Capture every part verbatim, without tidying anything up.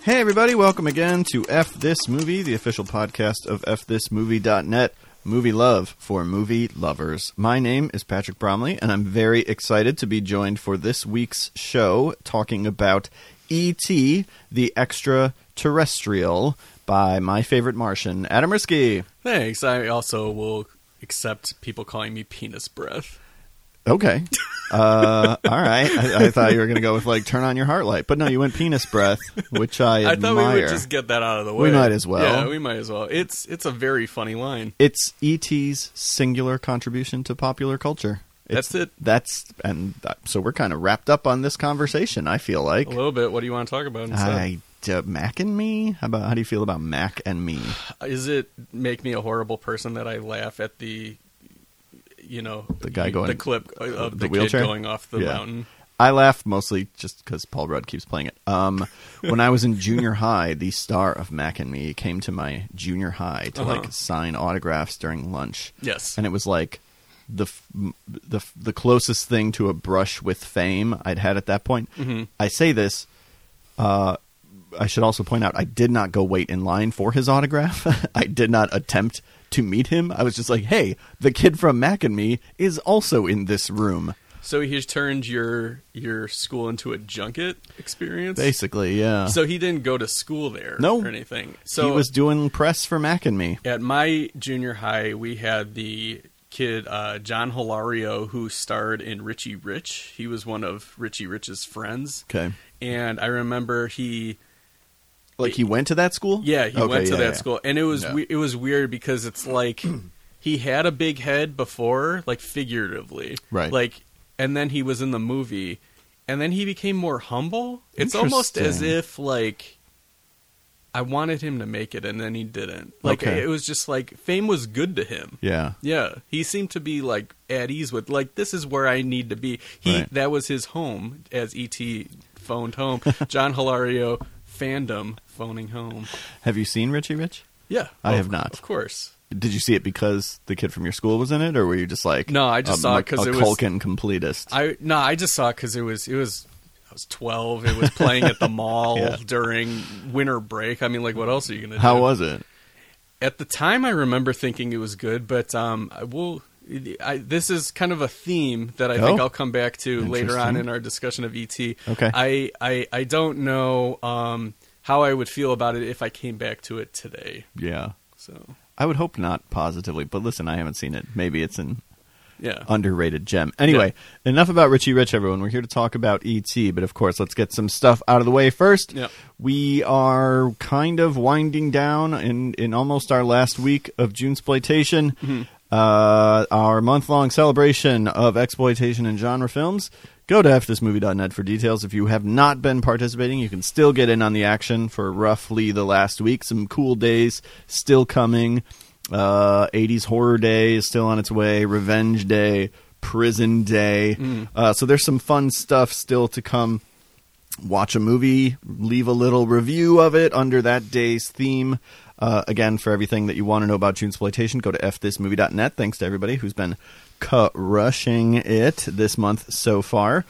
Hey everybody, welcome again to F This Movie, the official podcast of F This Movie dot net, movie love for movie lovers. My name is Patrick Bromley, and I'm very excited to be joined for this week's show talking about E T, the Extraterrestrial, by my favorite Martian, Adam Risky. Thanks. I also will accept people calling me penis breath. Okay. Uh, all right. I, I thought you were going to go with, like, turn on your heart light. But no, you went penis breath, which I admire. I thought we would just get that out of the way. We might as well. Yeah, we might as well. It's it's a very funny line. It's E T's singular contribution to popular culture. It's, that's it. That's and that, so we're kind of wrapped up on this conversation, I feel like. A little bit. What do you want to talk about instead? I, uh, Mac and Me? How about how do you feel about Mac and Me? Is it make me a horrible person that I laugh at the... You know, the guy going, the clip of the, the kid wheelchair going off the yeah. mountain. I laugh mostly just because Paul Rudd keeps playing it. Um, when I was in junior high, the star of Mac and Me came to my junior high to uh-huh. like sign autographs during lunch. Yes, and it was like the the the closest thing to a brush with fame I'd had at that point. Mm-hmm. I say this. Uh, I should also point out I did not go wait in line for his autograph. I did not attempt to meet him. I was just like, hey, the kid from Mac and Me is also in this room. So he's turned your your school into a junket experience? Basically, yeah. So he didn't go to school there no, or anything. So he was doing press for Mac and Me. At my junior high, we had the kid, uh, John Hilario, who starred in Richie Rich. He was one of Richie Rich's friends. Okay. And I remember he... Like he went to that school? Yeah, he okay, went to yeah, that yeah. school, and it was yeah. we- it was weird because it's like he had a big head before, like figuratively, right? Like, and then he was in the movie, and then he became more humble. It's almost as if like I wanted him to make it, and then he didn't. Like okay. it was just like fame was good to him. Yeah, yeah. He seemed to be like at ease with like this is where I need to be. He right. that was his home as E T phoned home. John Hilario. Fandom phoning home. Have you seen Richie Rich? Yeah. I oh, have not. Of course. Did you see it because the kid from your school was in it, or were you just like no? I just a, saw it because it was a Culkin completist. I no, I just saw it because it was it was I was twelve. It was playing at the mall yeah. during winter break. I mean, like, what else are you gonna do? How was it? At the time, I remember thinking it was good, but um, I will. I, this is kind of a theme that I oh. think I'll come back to later on in our discussion of E T. Okay. I I, I don't know. Um, how I would feel about it if I came back to it today. Yeah. So I would hope not positively, but listen, I haven't seen it. Maybe it's an yeah. underrated gem. Anyway, yeah. enough about Richie Rich, everyone. We're here to talk about E T, but of course, let's get some stuff out of the way first. Yeah. We are kind of winding down in, in almost our last week of Junesploitation, mm-hmm. uh, our month-long celebration of exploitation and genre films. Go to F This Movie dot net for details. If you have not been participating, you can still get in on the action for roughly the last week. Some cool days still coming. Uh, eighties Horror Day is still on its way. Revenge Day. Prison Day. Mm. Uh, so there's some fun stuff still to come. Watch a movie. Leave a little review of it under that day's theme. Uh, again, for everything that you want to know about Junesploitation, go to F This Movie dot net. Thanks to everybody who's been crushing it this month so far.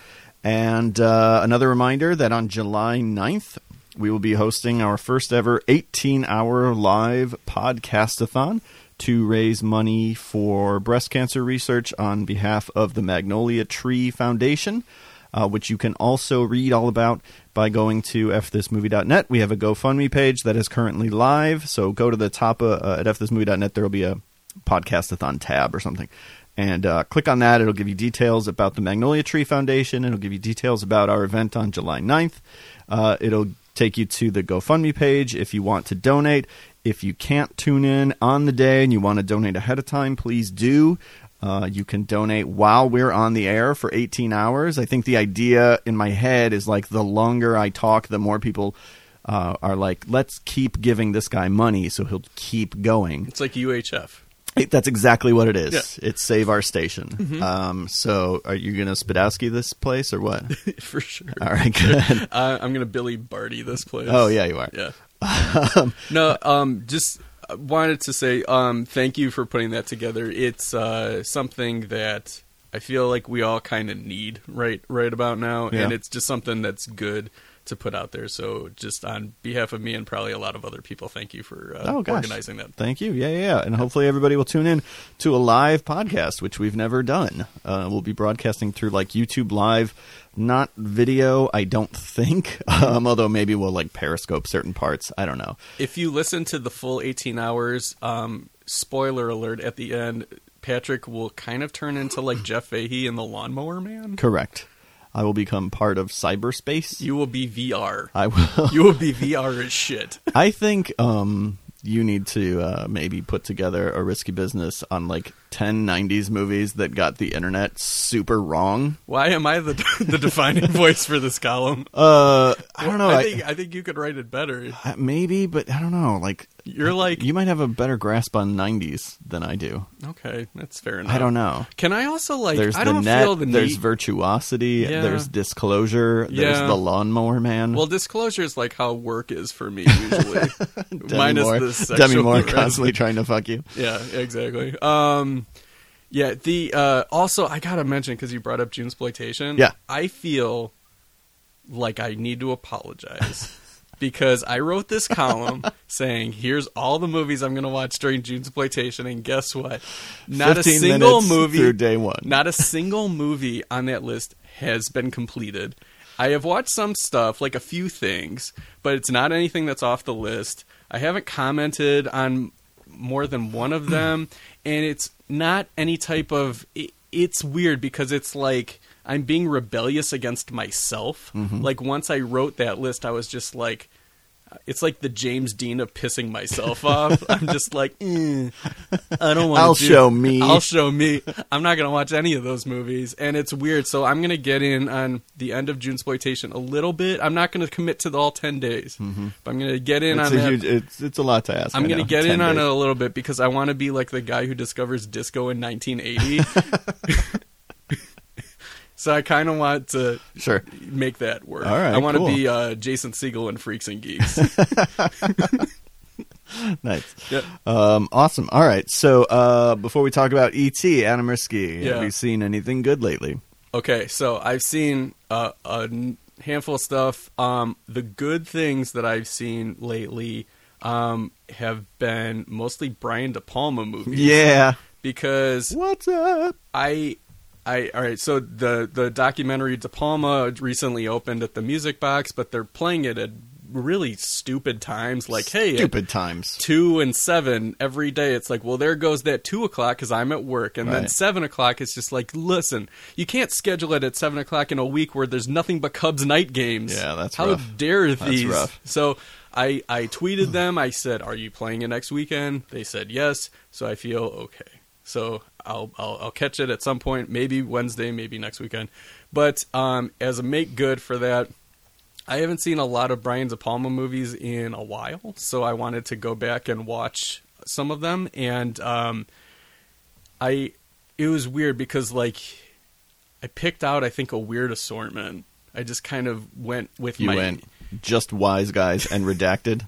And uh, another reminder that on July ninth, we will be hosting our first ever eighteen-hour live podcast-a-thon to raise money for breast cancer research on behalf of the Magnolia Tree Foundation, uh, which you can also read all about by going to F This Movie dot net. We have a GoFundMe page that is currently live, so go to the top uh, uh, at F This Movie dot net. There will be a podcast-a-thon tab or something. And uh, click on that. It'll give you details about the Magnolia Tree Foundation. It'll give you details about our event on July ninth. Uh, it'll take you to the GoFundMe page if you want to donate. If you can't tune in on the day and you want to donate ahead of time, please do. Uh, you can donate while we're on the air for eighteen hours. I think the idea in my head is like the longer I talk, the more people uh, are like, let's keep giving this guy money so he'll keep going. It's like U H F. It, that's exactly what it is. Yeah. It's Save Our Station. Mm-hmm. Um, so are you going to Spadowski this place or what? For sure. All right, good. uh, I'm going to Billy Barty this place. Oh, yeah, you are. Yeah. um, no, um, just wanted to say um, thank you for putting that together. It's uh, something that I feel like we all kind of need right right about now, Yeah. and it's just something that's good to put out there. So just on behalf of me and probably a lot of other people, thank you for uh, Oh, gosh. organizing that. Thank you. Yeah, yeah, yeah. And hopefully everybody will tune in to a live podcast, which we've never done. Uh, we'll be broadcasting through like YouTube Live, not video, I don't think. Um, although maybe we'll like Periscope certain parts. I don't know. If you listen to the full eighteen hours, um, spoiler alert at the end, Patrick will kind of turn into like Jeff Fahey in The Lawnmower Man. Correct. I will become part of cyberspace. You will be V R. I will. You will be V R as shit. I think um, you need to uh, maybe put together a risky business on like ten nineties movies that got the internet super wrong. Why am I the the defining voice for this column? Uh, I don't know. I I think I think you could write it better. I, maybe, but I don't know. Like You're like you might have a better grasp on nineties than I do. Okay, that's fair enough. I don't know. Can I also like? There's I the don't net. feel the there's need. virtuosity. Yeah. There's disclosure. There's Yeah. the Lawnmower Man. Well, disclosure is like how work is for me usually. Demi Minus Moore, the sexual Demi Moore harassment. constantly trying to fuck you. Yeah, exactly. Um, yeah. The uh, also I gotta mention because you brought up Junesploitation. Yeah. I feel like I need to apologize because I wrote this column saying, "Here's all the movies I'm gonna watch during Junesploitation," and guess what? Not a fifteen single minutes movie through day one. Not a single movie on that list has been completed. I have watched some stuff, like a few things, but it's not anything that's off the list. I haven't commented on more than one of them, and it's not any type of... It, it's weird because it's like I'm being rebellious against myself. Mm-hmm. Like, once I wrote that list, I was just like... It's like the James Dean of pissing myself off. I'm just like, eh, I don't want to I'll do, show me. I'll show me. I'm not going to watch any of those movies. And it's weird. So I'm going to get in on the end of Junesploitation a little bit. I'm not going to commit to the all ten days. Mm-hmm. But I'm going to get in It's on a that. huge. It's it's a lot to ask. I'm going to get in on it a little bit because I want to be like the guy who discovers disco in nineteen eighty. So I kind of want to Sure. make that work. All right, I want to cool. be uh, Jason Segel in Freaks and Geeks. Nice. Yep. Um, awesome. All right. So uh, before we talk about E T, Adam Risky, Yeah. have you seen anything good lately? Okay, so I've seen uh, a n- handful of stuff. Um, the good things that I've seen lately um, have been mostly Brian De Palma movies. Yeah. Because What's up? I... I, all right, so the, the documentary De Palma recently opened at the Music Box, but they're playing it at really stupid times. Like, hey, at Stupid times. two and seven every day. It's like, well, there goes that two o'clock because I'm at work, and then Right. seven o'clock. It's just like, listen, you can't schedule it at seven o'clock in a week where there's nothing but Cubs night games. Yeah, that's how rough. dare That's these? rough. So I I tweeted them. I said, "Are you playing it next weekend?" They said yes. So I feel okay. So I'll, I'll I'll catch it at some point, maybe Wednesday, maybe next weekend. But um, as a make good for that, I haven't seen a lot of Brian De Palma movies in a while, so I wanted to go back and watch some of them. And um, I it was weird because like I picked out I think a weird assortment. I just kind of went with You my went just Wise Guys and Redacted.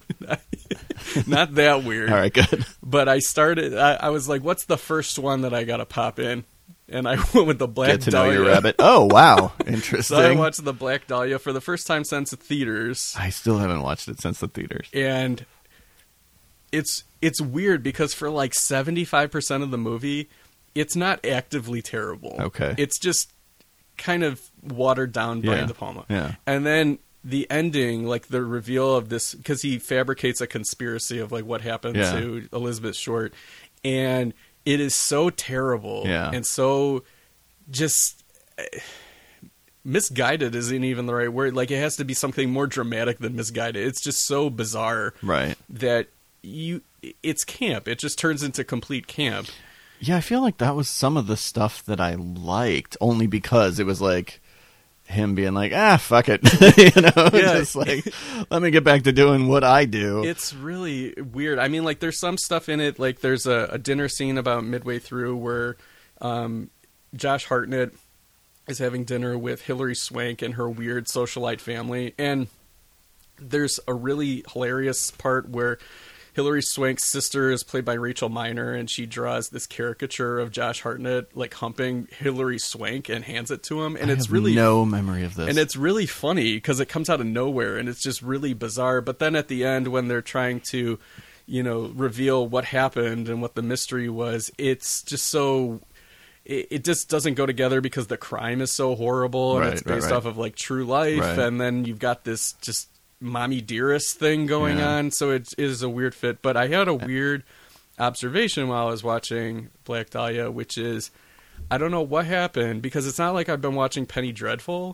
not that weird. All right, good. But I started. I, I was like, "What's the first one that I got to pop in?" And I went with the Black Get to Dahlia. know your rabbit. Oh, wow. Interesting. So I watched the Black Dahlia for the first time since the theaters, I still haven't watched it since the theaters. and it's it's weird because for like seventy-five percent of the movie, it's not actively terrible. Okay. It's just kind of watered down Brian Yeah. De Palma. Yeah. And then the ending, like the reveal of this, because he fabricates a conspiracy of like what happened Yeah. to Elizabeth Short, and it is so terrible Yeah. and so just eh, misguided isn't even the right word. Like it has to be something more dramatic than misguided. It's just so bizarre Right. that you, it's camp. It just turns into complete camp. Yeah, I feel like that was some of the stuff that I liked, only because it was like him being like, ah, fuck it. you know, Yeah. just like, let me get back to doing what I do. It's really weird. I mean, like, there's some stuff in it. Like, there's a, a dinner scene about midway through where um, Josh Hartnett is having dinner with Hilary Swank and her weird socialite family. And there's a really hilarious part where Hilary Swank's sister is played by Rachel Miner, and she draws this caricature of Josh Hartnett like humping Hilary Swank and hands it to him, and I it's have really no memory of this. and it's really funny because it comes out of nowhere, and it's just really bizarre. But then at the end, when they're trying to, you know, reveal what happened and what the mystery was, it's just so. It, it just doesn't go together because the crime is so horrible, and Right, it's right, based right. off of like true life, Right. and then you've got this just mommy dearest thing going Yeah. on, so it is a weird fit. But I had a weird observation while I was watching Black Dahlia, which is I don't know what happened, because it's not like I've been watching Penny Dreadful,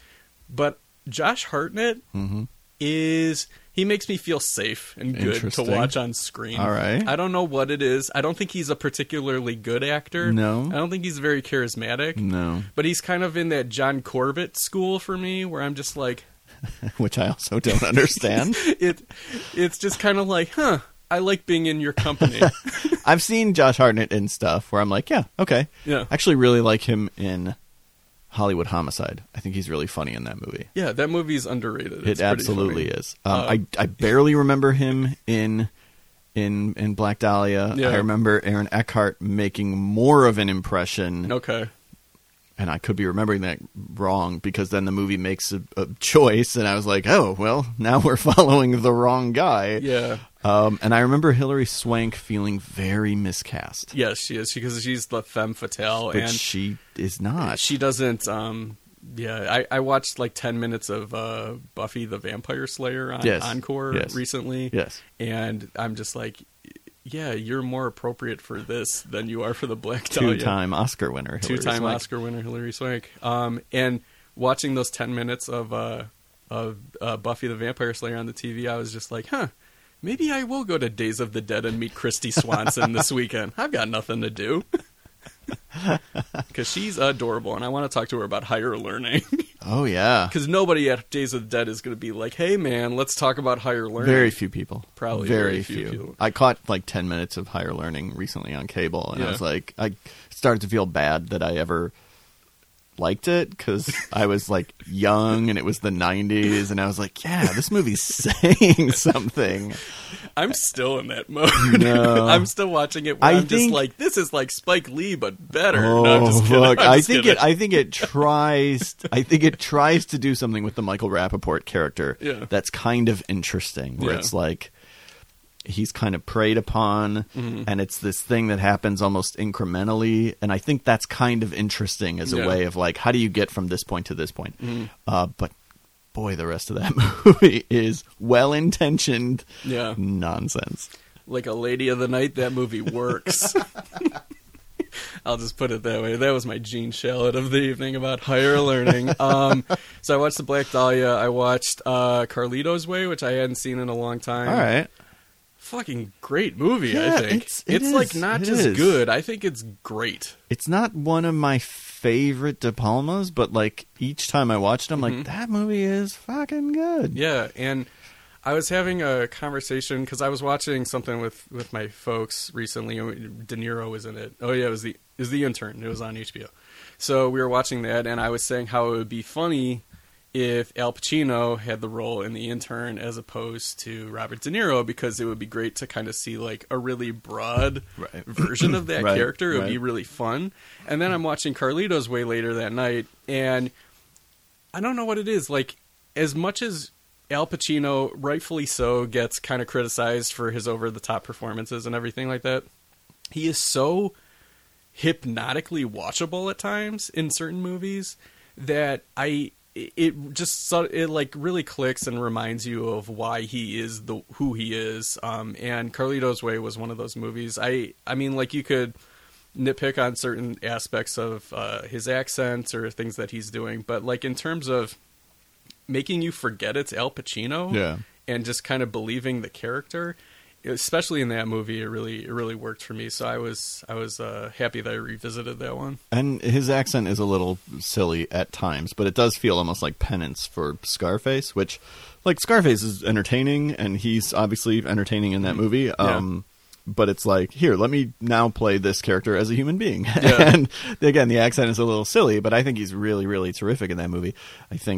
but Josh Hartnett hmm is he makes me feel safe and good to Interesting. watch on screen. All right. I don't know what it is. I don't think he's a particularly good actor. No. I don't think he's very charismatic. No. But he's kind of in that John Corbett school for me, where I'm just like, Which I also don't understand. it. It's just kind of like, huh? I like being in your company. I've seen Josh Hartnett in stuff where I'm like, yeah, okay. Yeah. I actually really like him in Hollywood Homicide. I think he's really funny in that movie. Yeah, that movie's underrated. It's It pretty absolutely funny. is. Um, Uh, I I barely remember him in in in Black Dahlia. Yeah. I remember Aaron Eckhart making more of an impression, Okay. and I could be remembering that wrong because then the movie makes a, a choice, and I was like, oh well, now we're following the wrong guy. Yeah. Um, and I remember Hilary Swank feeling very miscast, Yes, she is, because she's the femme fatale, but and she is not. she doesn't. Um, yeah, I, I watched like ten minutes of uh, Buffy the Vampire Slayer on Yes. Encore Yes. recently. Yes. And I'm just like, yeah, you're more appropriate for this than you are for the Black Dahlia. Two-time Oscar winner, Hilary Two-time Swank. Oscar winner Hilary Swank. Um, and watching those ten minutes of uh, of uh, Buffy the Vampire Slayer on the T V, I was just like, huh, maybe I will go to Days of the Dead and meet Christy Swanson this weekend. I've got nothing to do. Because she's adorable, and I want to talk to her about higher learning. Oh yeah, Because nobody at Days of the Dead is going to be like, hey man, let's talk about higher learning. very few people. Probably very, very few. few people. I caught like ten minutes of higher learning recently on cable, and I Yeah. was like, I started to feel bad that I ever liked it because I was like young and it was the nineties, and I was like, yeah, this movie's saying something. I'm still in that mode. No. I'm still watching it where I I'm just think- like, this is like Spike Lee, but better. Oh, no, I'm just kidding. look, I'm I just think kidding. it. I think it tries. I think it tries to do something with the Michael Rappaport character. Yeah. That's kind of interesting. Where Yeah. it's like he's kind of preyed upon, Mm-hmm. and it's this thing that happens almost incrementally. And I think that's kind of interesting as a Yeah. way of like, how do you get from this point to this point? Mhm. Uh, but boy, the rest of that movie is well intentioned Yeah. nonsense. Like a Lady of the Night, that movie works. I'll just put it that way. That was my Gene Shalit of the evening about higher learning. Um, so I watched The Black Dahlia. I watched uh, Carlito's Way, which I hadn't seen in a long time. All right. Fucking great movie, Yeah, I think. it's- it is. like not It just is. good. I think it's great. It's not one of my favorite De Palmas, but like each time I watched it, I'm Mhm. like, that movie is fucking good. Yeah, and I was having a conversation because I was watching something with, with my folks recently. De Niro was in it. Oh yeah, it was the it was the Intern. It was on H B O. So we were watching that, and I was saying how it would be funny if Al Pacino had the role in The Intern as opposed to Robert De Niro, because it would be great to kind of see like a really broad Right. version of that Right, character. It would right. be really fun. And then I'm watching Carlito's Way later that night, and I don't know what it is. Like, as much as Al Pacino, rightfully so, gets kind of criticized for his over-the-top performances and everything like that, he is so hypnotically watchable at times in certain movies that I it just so- it like really clicks and reminds you of why he is the who he is. Um, and Carlito's Way was one of those movies. I I mean, like, you could nitpick on certain aspects of uh, his accents or things that he's doing, but like in terms of making you forget it's Al Pacino, Yeah. and just kind of believing the character, especially in that movie, it really it really worked for me. So I was I was uh, happy that I revisited that one. And his accent is a little silly at times, but it does feel almost like penance for Scarface, which, like, Scarface is entertaining, and he's obviously entertaining in that movie. Um, but it's like, here, let me now play this character as a human being. Yeah. And again, the accent is a little silly, but I think he's really, really terrific in that movie. I think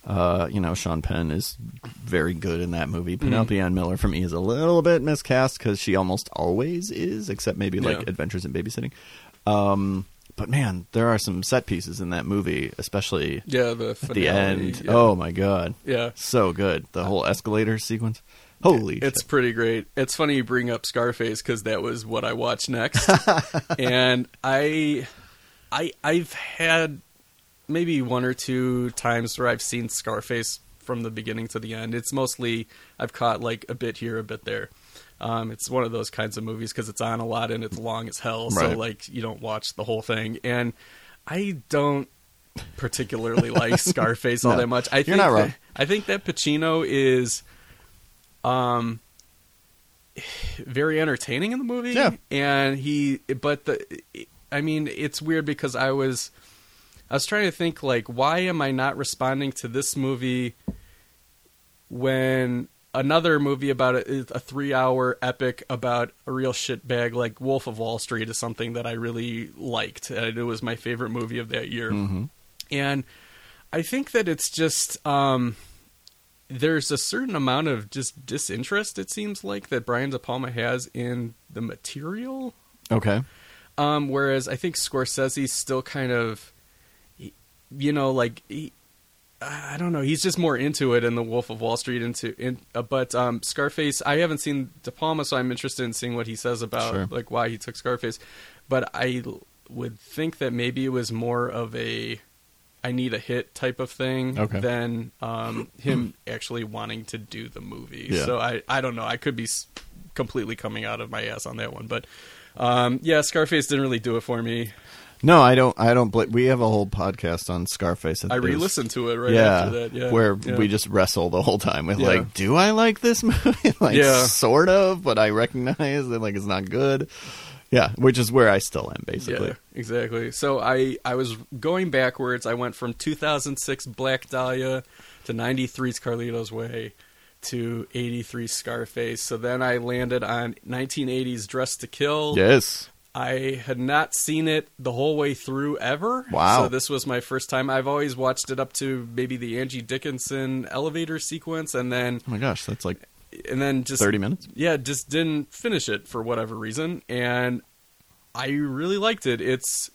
Uh, you know, Sean Penn is very good in that movie. Penelope mm. Ann Miller, for me, is a little bit miscast because she almost always is, except maybe like yeah. Adventures in Babysitting. Um, but man, there are some set pieces in that movie, especially yeah, the at finale, the end. Yeah. Oh my god, yeah, so good. The whole escalator sequence. Holy it's shit. pretty great. It's funny you bring up Scarface because that was what I watched next, and I, I, I've had maybe one or two times where I've seen Scarface from the beginning to the end. It's mostly I've caught like a bit here, a bit there. Um, it's one of those kinds of movies because it's on a lot and it's long as hell, so right. like you don't watch the whole thing. And I don't particularly like Scarface all no, that much. I you're think not wrong. That, I think that Pacino is um very entertaining in the movie. Yeah, and he, but the, I mean, it's weird because I was. I was trying to think, like, why am I not responding to this movie when another movie about a, a three-hour epic about a real shitbag like Wolf of Wall Street is something that I really liked. And it was my favorite movie of that year. Mm-hmm. And I think that it's just... Um, there's a certain amount of just disinterest, it seems like, that Brian De Palma has in the material. Okay. Um, whereas I think Scorsese's still kind of... You know, like he, I don't know. He's just more into it in The Wolf of Wall Street. Into, in, uh, but um, Scarface, I haven't seen De Palma, so I'm interested in seeing what he says about sure. like why he took Scarface. But I would think that maybe it was more of a I need a hit type of thing okay. than um, him actually wanting to do the movie. Yeah. So I, I don't know. I could be completely coming out of my ass on that one, but um, yeah, Scarface didn't really do it for me. No, I don't. I don't. Bl- we have a whole podcast on Scarface. I re-listened to it right yeah, after that. Yeah, where yeah. we just wrestle the whole time with yeah. like, do I like this movie? like, yeah. sort of, but I recognize that like it's not good. Yeah, which is where I still am basically. Yeah, exactly. So I I was going backwards. I went from two thousand six Black Dahlia to ninety-three's Carlito's Way to eighty-three Scarface. So then I landed on nineteen eighties Dress to Kill. Yes. I had not seen it the whole way through ever. Wow. So this was my first time. I've always watched it up to maybe the Angie Dickinson elevator sequence, and then... Oh my gosh, that's like and then just thirty minutes? Yeah, just didn't finish it for whatever reason, and I really liked it. It's...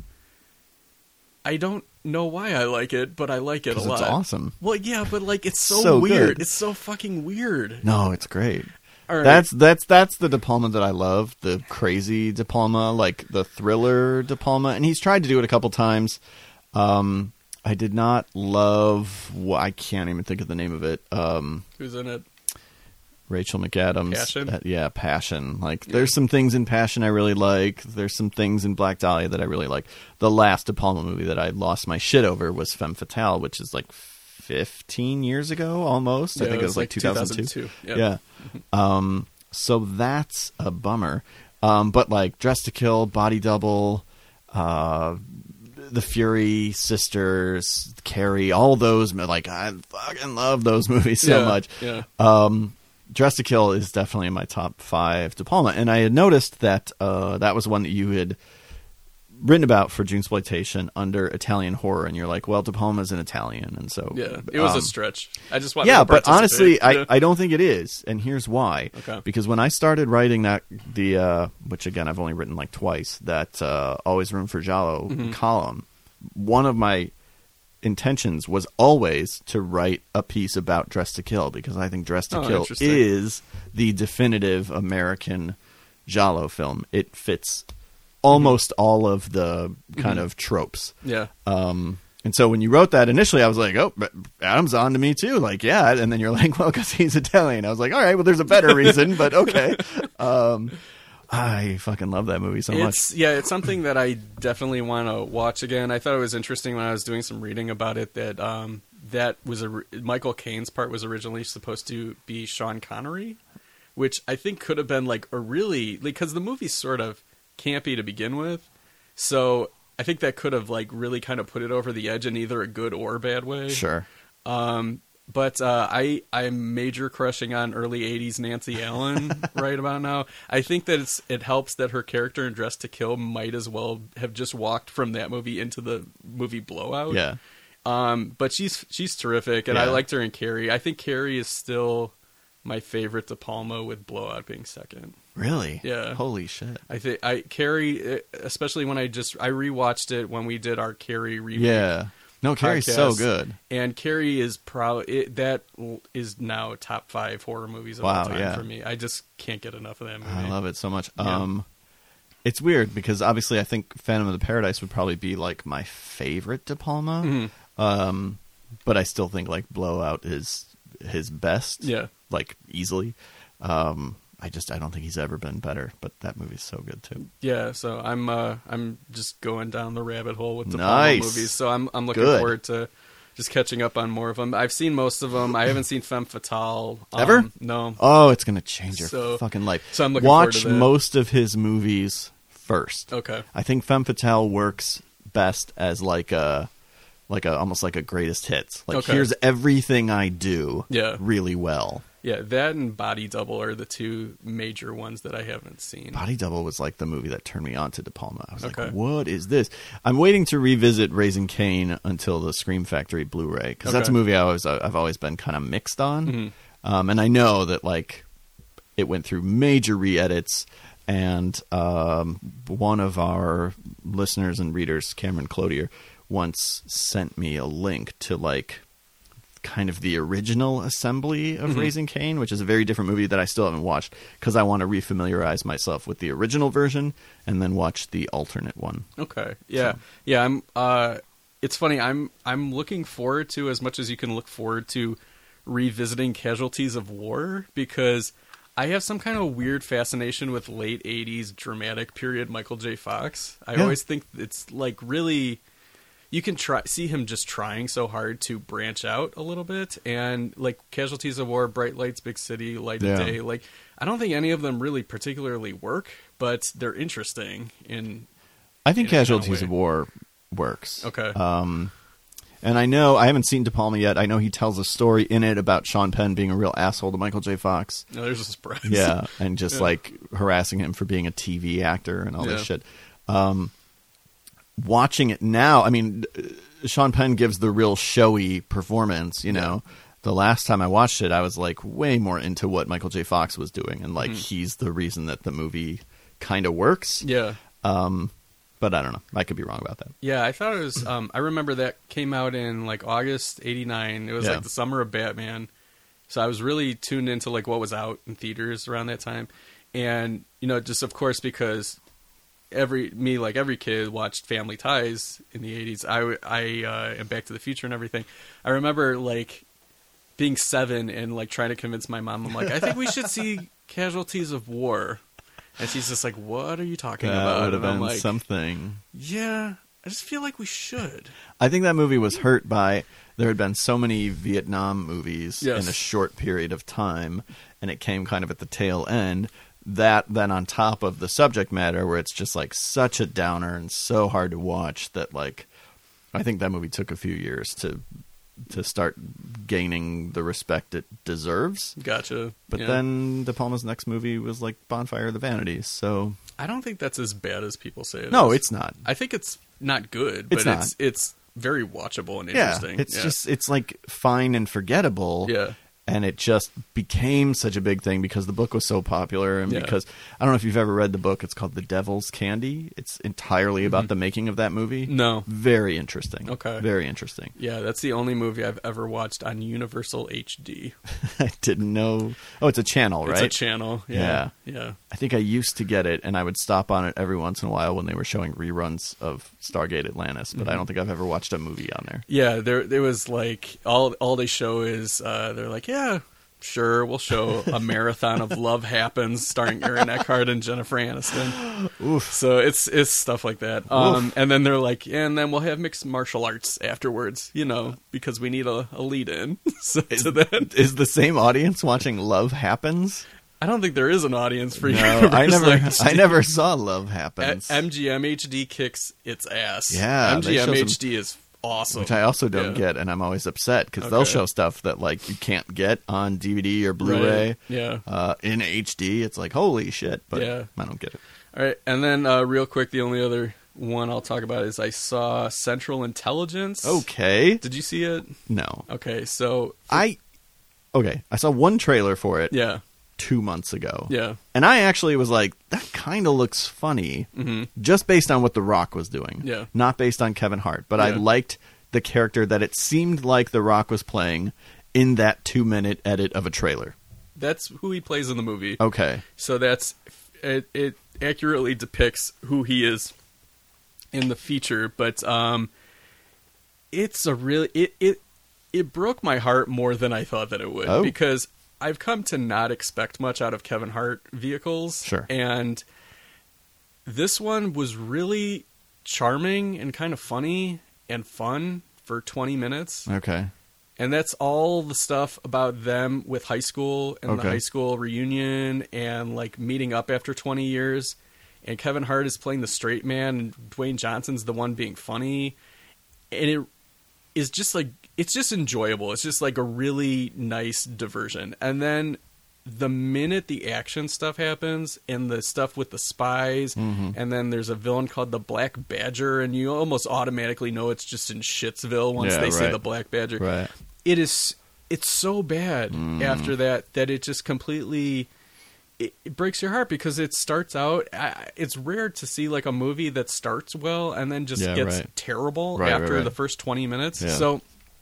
I don't know why I like it, but I like it a lot. It's awesome. Well, yeah, but like it's so, So weird. good. It's so fucking weird. No, it's great. All right. That's that's that's the De Palma that I love, the crazy De Palma, like the thriller De Palma, and he's tried to do it a couple times. Um, I did not love. Well, I can't even think of the name of it. Um, Who's in it? Rachel McAdams. Passion? Uh, yeah, Passion. Like, Yeah. there's some things in Passion I really like. There's some things in Black Dahlia that I really like. The last De Palma movie that I lost my shit over was Femme Fatale, which is like fifteen years ago almost. Yeah, I think it was, like two thousand two. Yep. Yeah. Um, so that's a bummer. Um, but like Dress to Kill, Body Double, uh, The Fury, Sisters, Carrie, all those, like, I fucking love those movies so Yeah, much. yeah. Um, Dress to Kill is definitely in my top five De Palma. And I had noticed that uh, that was one that you had written about for Junesploitation under Italian horror, and you're like, well, De Palma's an Italian, and so Yeah, it was um, a stretch. I just wanted yeah, to but honestly, participate. I, I don't think it is, and here's why. Okay. Because when I started writing that, the uh, which again I've only written like twice, that uh, Always Room for Giallo Mhm. column, one of my intentions was always to write a piece about Dress to Kill, because I think Dress to Oh, Kill interesting. is the definitive American Giallo film. It fits almost all of the kind Mhm. of tropes. Yeah. Um, and so when you wrote that initially, I was like, oh, but Adam's on to me too. Like, yeah. And then you're like, well, because he's Italian. I was like, all right, well, there's a better reason, but okay. Um, I fucking love that movie so it's, much. Yeah, it's something that I definitely want to watch again. I thought it was interesting when I was doing some reading about it that um, that was a Michael Caine's part was originally supposed to be Sean Connery, which I think could have been like a really, because the movie's sort of campy to begin with, so I think that could have like really kind of put it over the edge in either a good or bad way. Sure. Um, but uh, I I'm major crushing on early eighties Nancy Allen right about now. I think that it's it helps that her character in Dress to Kill might as well have just walked from that movie into the movie Blowout. Yeah. Um, but she's she's terrific, and I Yeah. liked her in Carrie. I think Carrie is still my favorite De Palma, with Blowout being second. Really? Yeah. Holy shit. I think I Carrie, especially when I just I rewatched it when we did our Carrie remake. Yeah. No, Carrie's so podcast. good. And Carrie is probably that is now top five horror movies of Wow, all time yeah. for me. I just can't get enough of that movie. I love it so much. Yeah. Um, it's weird because obviously I think Phantom of the Paradise would probably be like my favorite De Palma. Mhm. Um, but I still think like Blowout is his best. Yeah. Like easily. Um, I just I don't think he's ever been better. But that movie's so good too. Yeah, so I'm uh, I'm just going down the rabbit hole with the Nice. Palma movies. So I'm I'm looking Good. forward to just catching up on more of them. I've seen most of them. I haven't seen Femme Fatale. Um, Ever? No. Oh, it's gonna change your So- fucking life. so I'm looking forward Watch to that. most of his movies first. Okay. I think Femme Fatale works best as like a like a almost like a greatest hits. Like Okay. here's everything I do Yeah. really well. Yeah, that and Body Double are the two major ones that I haven't seen. Body Double was like the movie that turned me on to De Palma. I was Okay. like, what is this? I'm waiting to revisit Raising Cain until the Scream Factory Blu-ray because that's a Okay. movie I always I've always been kind of mixed on. Mhm. Um, and I know that like it went through major re-edits, and um, one of our listeners and readers, Cameron Cloutier, once sent me a link to like kind of the original assembly of Mhm. Raising Cain, which is a very different movie that I still haven't watched because I want to refamiliarize myself with the original version and then watch the alternate one. Okay. Yeah. So- Yeah, I'm uh it's funny. I'm I'm looking forward to, as much as you can look forward to, revisiting Casualties of War, because I have some kind of weird fascination with late eighties dramatic period Michael J. Fox. I Yeah. always think it's like really, you can try see him just trying so hard to branch out a little bit, and like Casualties of War, Bright Lights, Big City, Light Yeah. of Day, like I don't think any of them really particularly work, but they're interesting in I think In a kind of Casualties way. of War works. Okay. Um, and I know I haven't seen De Palma yet. I know he tells a story in it about Sean Penn being a real asshole to Michael J. Fox. No, there's a surprise. Yeah, and just Yeah. like harassing him for being a T V actor and all Yeah. this shit. Um, watching it now, I mean, uh, Sean Penn gives the real showy performance. You know, the last time I watched it, I was like way more into what Michael J. Fox was doing, and like Mhm. he's the reason that the movie kind of works. Yeah. Um, but I don't know. I could be wrong about that. Yeah, I thought it was um I remember that came out in like August eighty-nine. It was Yeah. like the summer of Batman. So I was really tuned into like what was out in theaters around that time. And you know, just of course because every me like every kid watched Family Ties in the eighties. I I uh and Back to the Future and everything. I remember like being seven and like trying to convince my mom, I'm like, I think we should see Casualties of War. And she's just like, "What are you talking That about?" would have And I'm been like, something. yeah, I just feel like we should. I think that movie was hurt by there had been so many Vietnam movies Yes. in a short period of time, and it came kind of at the tail end. That then on top of the subject matter, where it's just like such a downer and so hard to watch, that like I think that movie took a few years to to start gaining the respect it deserves. Gotcha. But Yeah. then De Palma's next movie was like Bonfire of the Vanities, so I don't think that's as bad as people say it no, is. it's not. I think it's not good, but It's it's not. it's, very watchable and Yeah, interesting. it's Yeah. just it's like fine and forgettable. yeah. And it just became such a big thing because the book was so popular, and Yeah. because I don't know if you've ever read the book. It's called The Devil's Candy. It's entirely about Mhm. the making of that movie. No. Very interesting. Okay. Very interesting. Yeah, that's the only movie I've ever watched on Universal H D. I didn't know. Oh, it's a channel, right? It's a channel. Yeah. Yeah. I think I used to get it, and I would stop on it every once in a while when they were showing reruns of Stargate Atlantis. But I Mhm. don't think I've ever watched a movie on there. Yeah, there there was like all all they show is uh, they're like, yeah, sure, we'll show a marathon of Love Happens starring Aaron Eckhart and Jennifer Aniston. Oof. So it's it's stuff like that. Um, and then they're like, and then we'll have mixed martial arts afterwards, you know, because we need a, a lead in. So to that, Is the same audience watching Love Happens? I don't think there is an audience for No, Universal I never. H D. I never saw Love A- Happens. M G M H D kicks its ass. Yeah, they show M G M H D is awesome. Which I also don't Yeah. get, and I'm always upset because they'll Okay. show stuff that like you can't get on D V D or Blu-ray Right. Yeah. uh, in H D. It's like holy shit, but Yeah. I don't get it. All right, and then uh, real quick, the only other one I'll talk about is I saw Central Intelligence. Okay. Did you see it? No. Okay, so I okay. I saw one trailer for it. yeah, two months ago. yeah, And I actually was like, that kind of looks funny, mm-hmm. just based on what The Rock was doing. Yeah. Not based on Kevin Hart. But I Yeah. liked the character that it seemed like The Rock was playing in that two-minute edit of a trailer. That's who he plays in the movie. Okay. So that's it. It accurately depicts who he is in the feature, but um, it's a really it it it broke my heart more than I thought that it would Oh. because I've come to not expect much out of Kevin Hart vehicles. Sure. And this one was really charming and kind of funny and fun for twenty minutes. Okay. And that's all the stuff about them with high school and Okay. the high school reunion and like meeting up after twenty years. And Kevin Hart is playing the straight man and Dwayne Johnson's the one being funny. And it is just like, it's just enjoyable. It's just like a really nice diversion. And then the minute the action stuff happens and the stuff with the spies, Mhm. and then there's a villain called the Black Badger, and you almost automatically know it's just in Shitsville once Yeah, they say right. the Black Badger. Right. It is, it's so bad Mm. after that that it just completely, it, it breaks your heart because it starts out, I- it's rare to see like a movie that starts well and then just Yeah, gets right. terrible Right, right, after right. the first twenty minutes. Yeah. So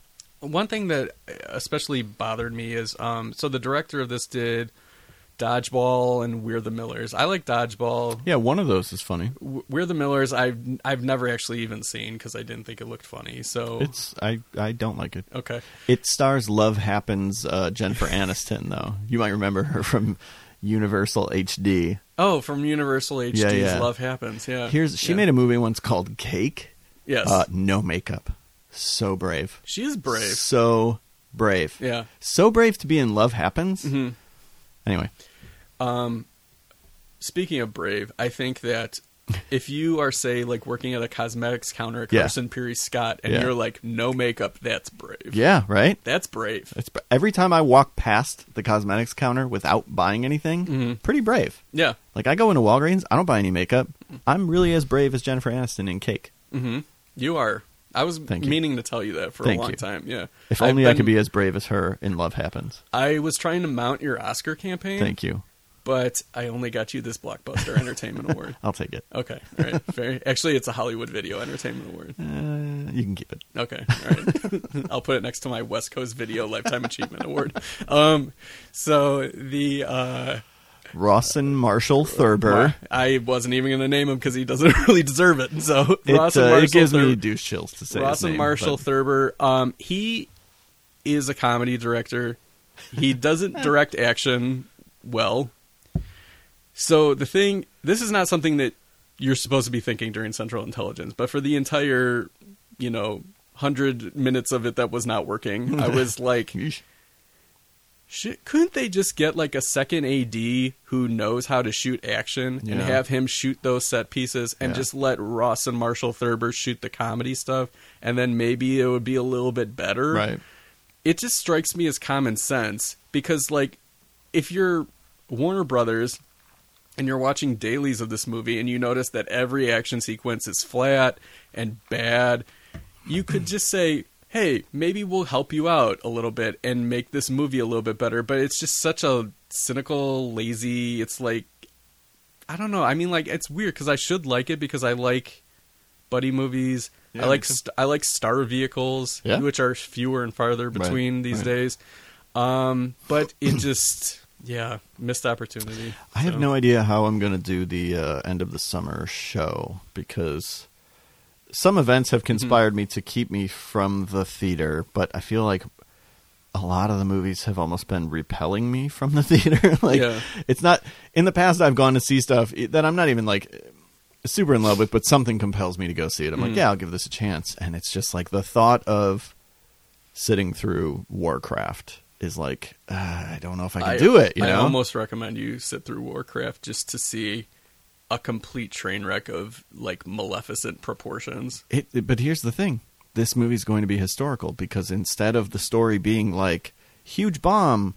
one thing that especially bothered me is, um, so the director of this did Dodgeball and We're the Millers. I like Dodgeball. Yeah, one of those is funny. W- We're the Millers. I've I've never actually even seen because I didn't think it looked funny. So It's I, I don't like it. okay. It stars Love Happens uh, Jennifer Aniston, though. You might remember her from Universal H D. Oh, from Universal H D's Yeah, yeah. Love Happens. Yeah. Here's She Yeah. made a movie once called Cake. yes. Uh, no makeup. So brave. she is brave. So brave. Yeah. So brave to be in Love Happens. hmm Anyway. Um, speaking of brave, I think that if you are, say, like working at a cosmetics counter at Yeah. Carson Pirie Scott, and Yeah. you're like, no makeup, that's brave. Yeah, right? That's brave. It's, every time I walk past the cosmetics counter without buying anything, Mhm. pretty brave. Yeah. Like, I go into Walgreens, I don't buy any makeup. I'm really as brave as Jennifer Aniston in Cake. hmm You are. I was Thank you. meaning to tell you that for Thank a long you. time. Yeah. If I've only I been- could be as brave as her in Love Happens. I was trying to mount your Oscar campaign. Thank you. But I only got you this Blockbuster Entertainment Award. I'll take it. Okay. All right. Very. Actually, it's a Hollywood Video Entertainment Award. Uh, you can keep it. Okay. All right. I'll put it next to my West Coast Video Lifetime Achievement Award. Um, so the uh, Rawson Marshall Thurber. I wasn't even going to name him because he doesn't really deserve it. So It, Rawson uh, Marshall it gives me Thurber- douche chills to say his Rawson name, Marshall but- Thurber. Um, he is a comedy director. He doesn't direct action well. So the thing, this is not something that you're supposed to be thinking during Central Intelligence, but for the entire, you know, hundred minutes of it that was not working, I was like, Yeesh. shit, couldn't they just get like a second A D who knows how to shoot action and Yeah. have him shoot those set pieces and Yeah. just let Ross and Marshall Thurber shoot the comedy stuff, and then maybe it would be a little bit better. Right. It just strikes me as common sense because, like, if you're Warner Brothers and you're watching dailies of this movie and you notice that every action sequence is flat and bad, you could just say, hey, maybe we'll help you out a little bit and make this movie a little bit better. But it's just such a cynical, lazy, it's like, I don't know. I mean, like, it's weird because I should like it because I like buddy movies. Yeah, I like me too. st- I like star vehicles, Yeah. which are fewer and farther between these right. days. Um, but it just, yeah, missed opportunity. I have So, no idea how I'm going to do the uh, end of the summer show because some events have conspired Mm-hmm. me to keep me from the theater, but I feel like a lot of the movies have almost been repelling me from the theater. Like, Yeah. it's not in the past I've gone to see stuff that I'm not even like super in love with, but something compels me to go see it. I'm like, Mm. yeah, I'll give this a chance. And it's just like the thought of sitting through Warcraft is like, uh, I don't know if I can I, do it. You I know? almost recommend you sit through Warcraft just to see a complete train wreck of like maleficent proportions. It, it- but here's the thing. This movie's going to be historical because instead of the story being like huge bomb,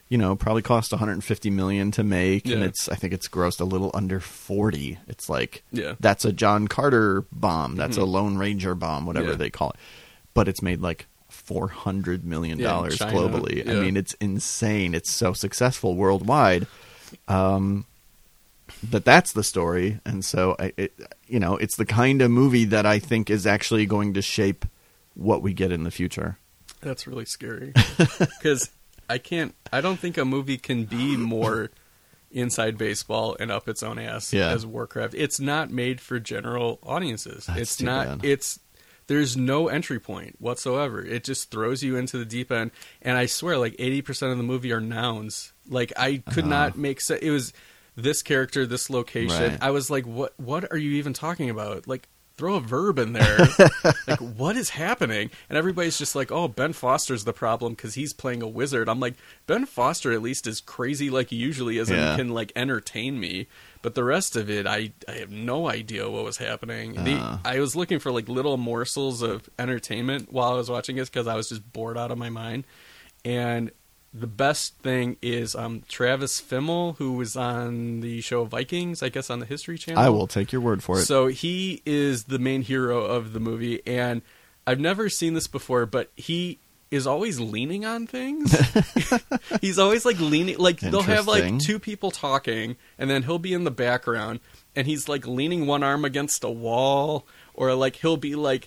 you know, probably cost one hundred fifty million to make, Yeah. and it's I think it's grossed a little under forty. It's like Yeah. that's a John Carter bomb, that's Mhm. a Lone Ranger bomb, whatever Yeah. they call it. But it's made like four hundred million dollars Yeah, in China. globally. I Yeah. mean, it's insane. It's so successful worldwide. Um, but that's the story, and so I, it, you know, it's the kind of movie that I think is actually going to shape what we get in the future. That's really scary because I can't. I don't think a movie can be more inside baseball and up its own ass Yeah. as Warcraft. It's not made for general audiences. That's it's too not. bad. It's there's no entry point whatsoever. It just throws you into the deep end. And I swear, like eighty percent of the movie are nouns. Like I could Uh-huh. not make sense. It was this character, this location. Right. I was like, what? What are you even talking about? Like. Throw a verb in there. Like, what is happening? And everybody's just like, oh, Ben Foster's the problem because he's playing a wizard. I'm like, Ben Foster at least is crazy like he usually is Yeah. and can, like, entertain me. But the rest of it, I, I have no idea what was happening. Uh. The, I was looking for, like, little morsels of entertainment while I was watching this because I was just bored out of my mind. And the best thing is um, Travis Fimmel, who was on the show Vikings, I guess on the History Channel. I will take your word for it. So he is the main hero of the movie, and I've never seen this before, but he is always leaning on things. He's always like leaning, like they'll have like Interesting. two people talking, and then he'll be in the background, and he's like leaning one arm against a wall, or like he'll be like.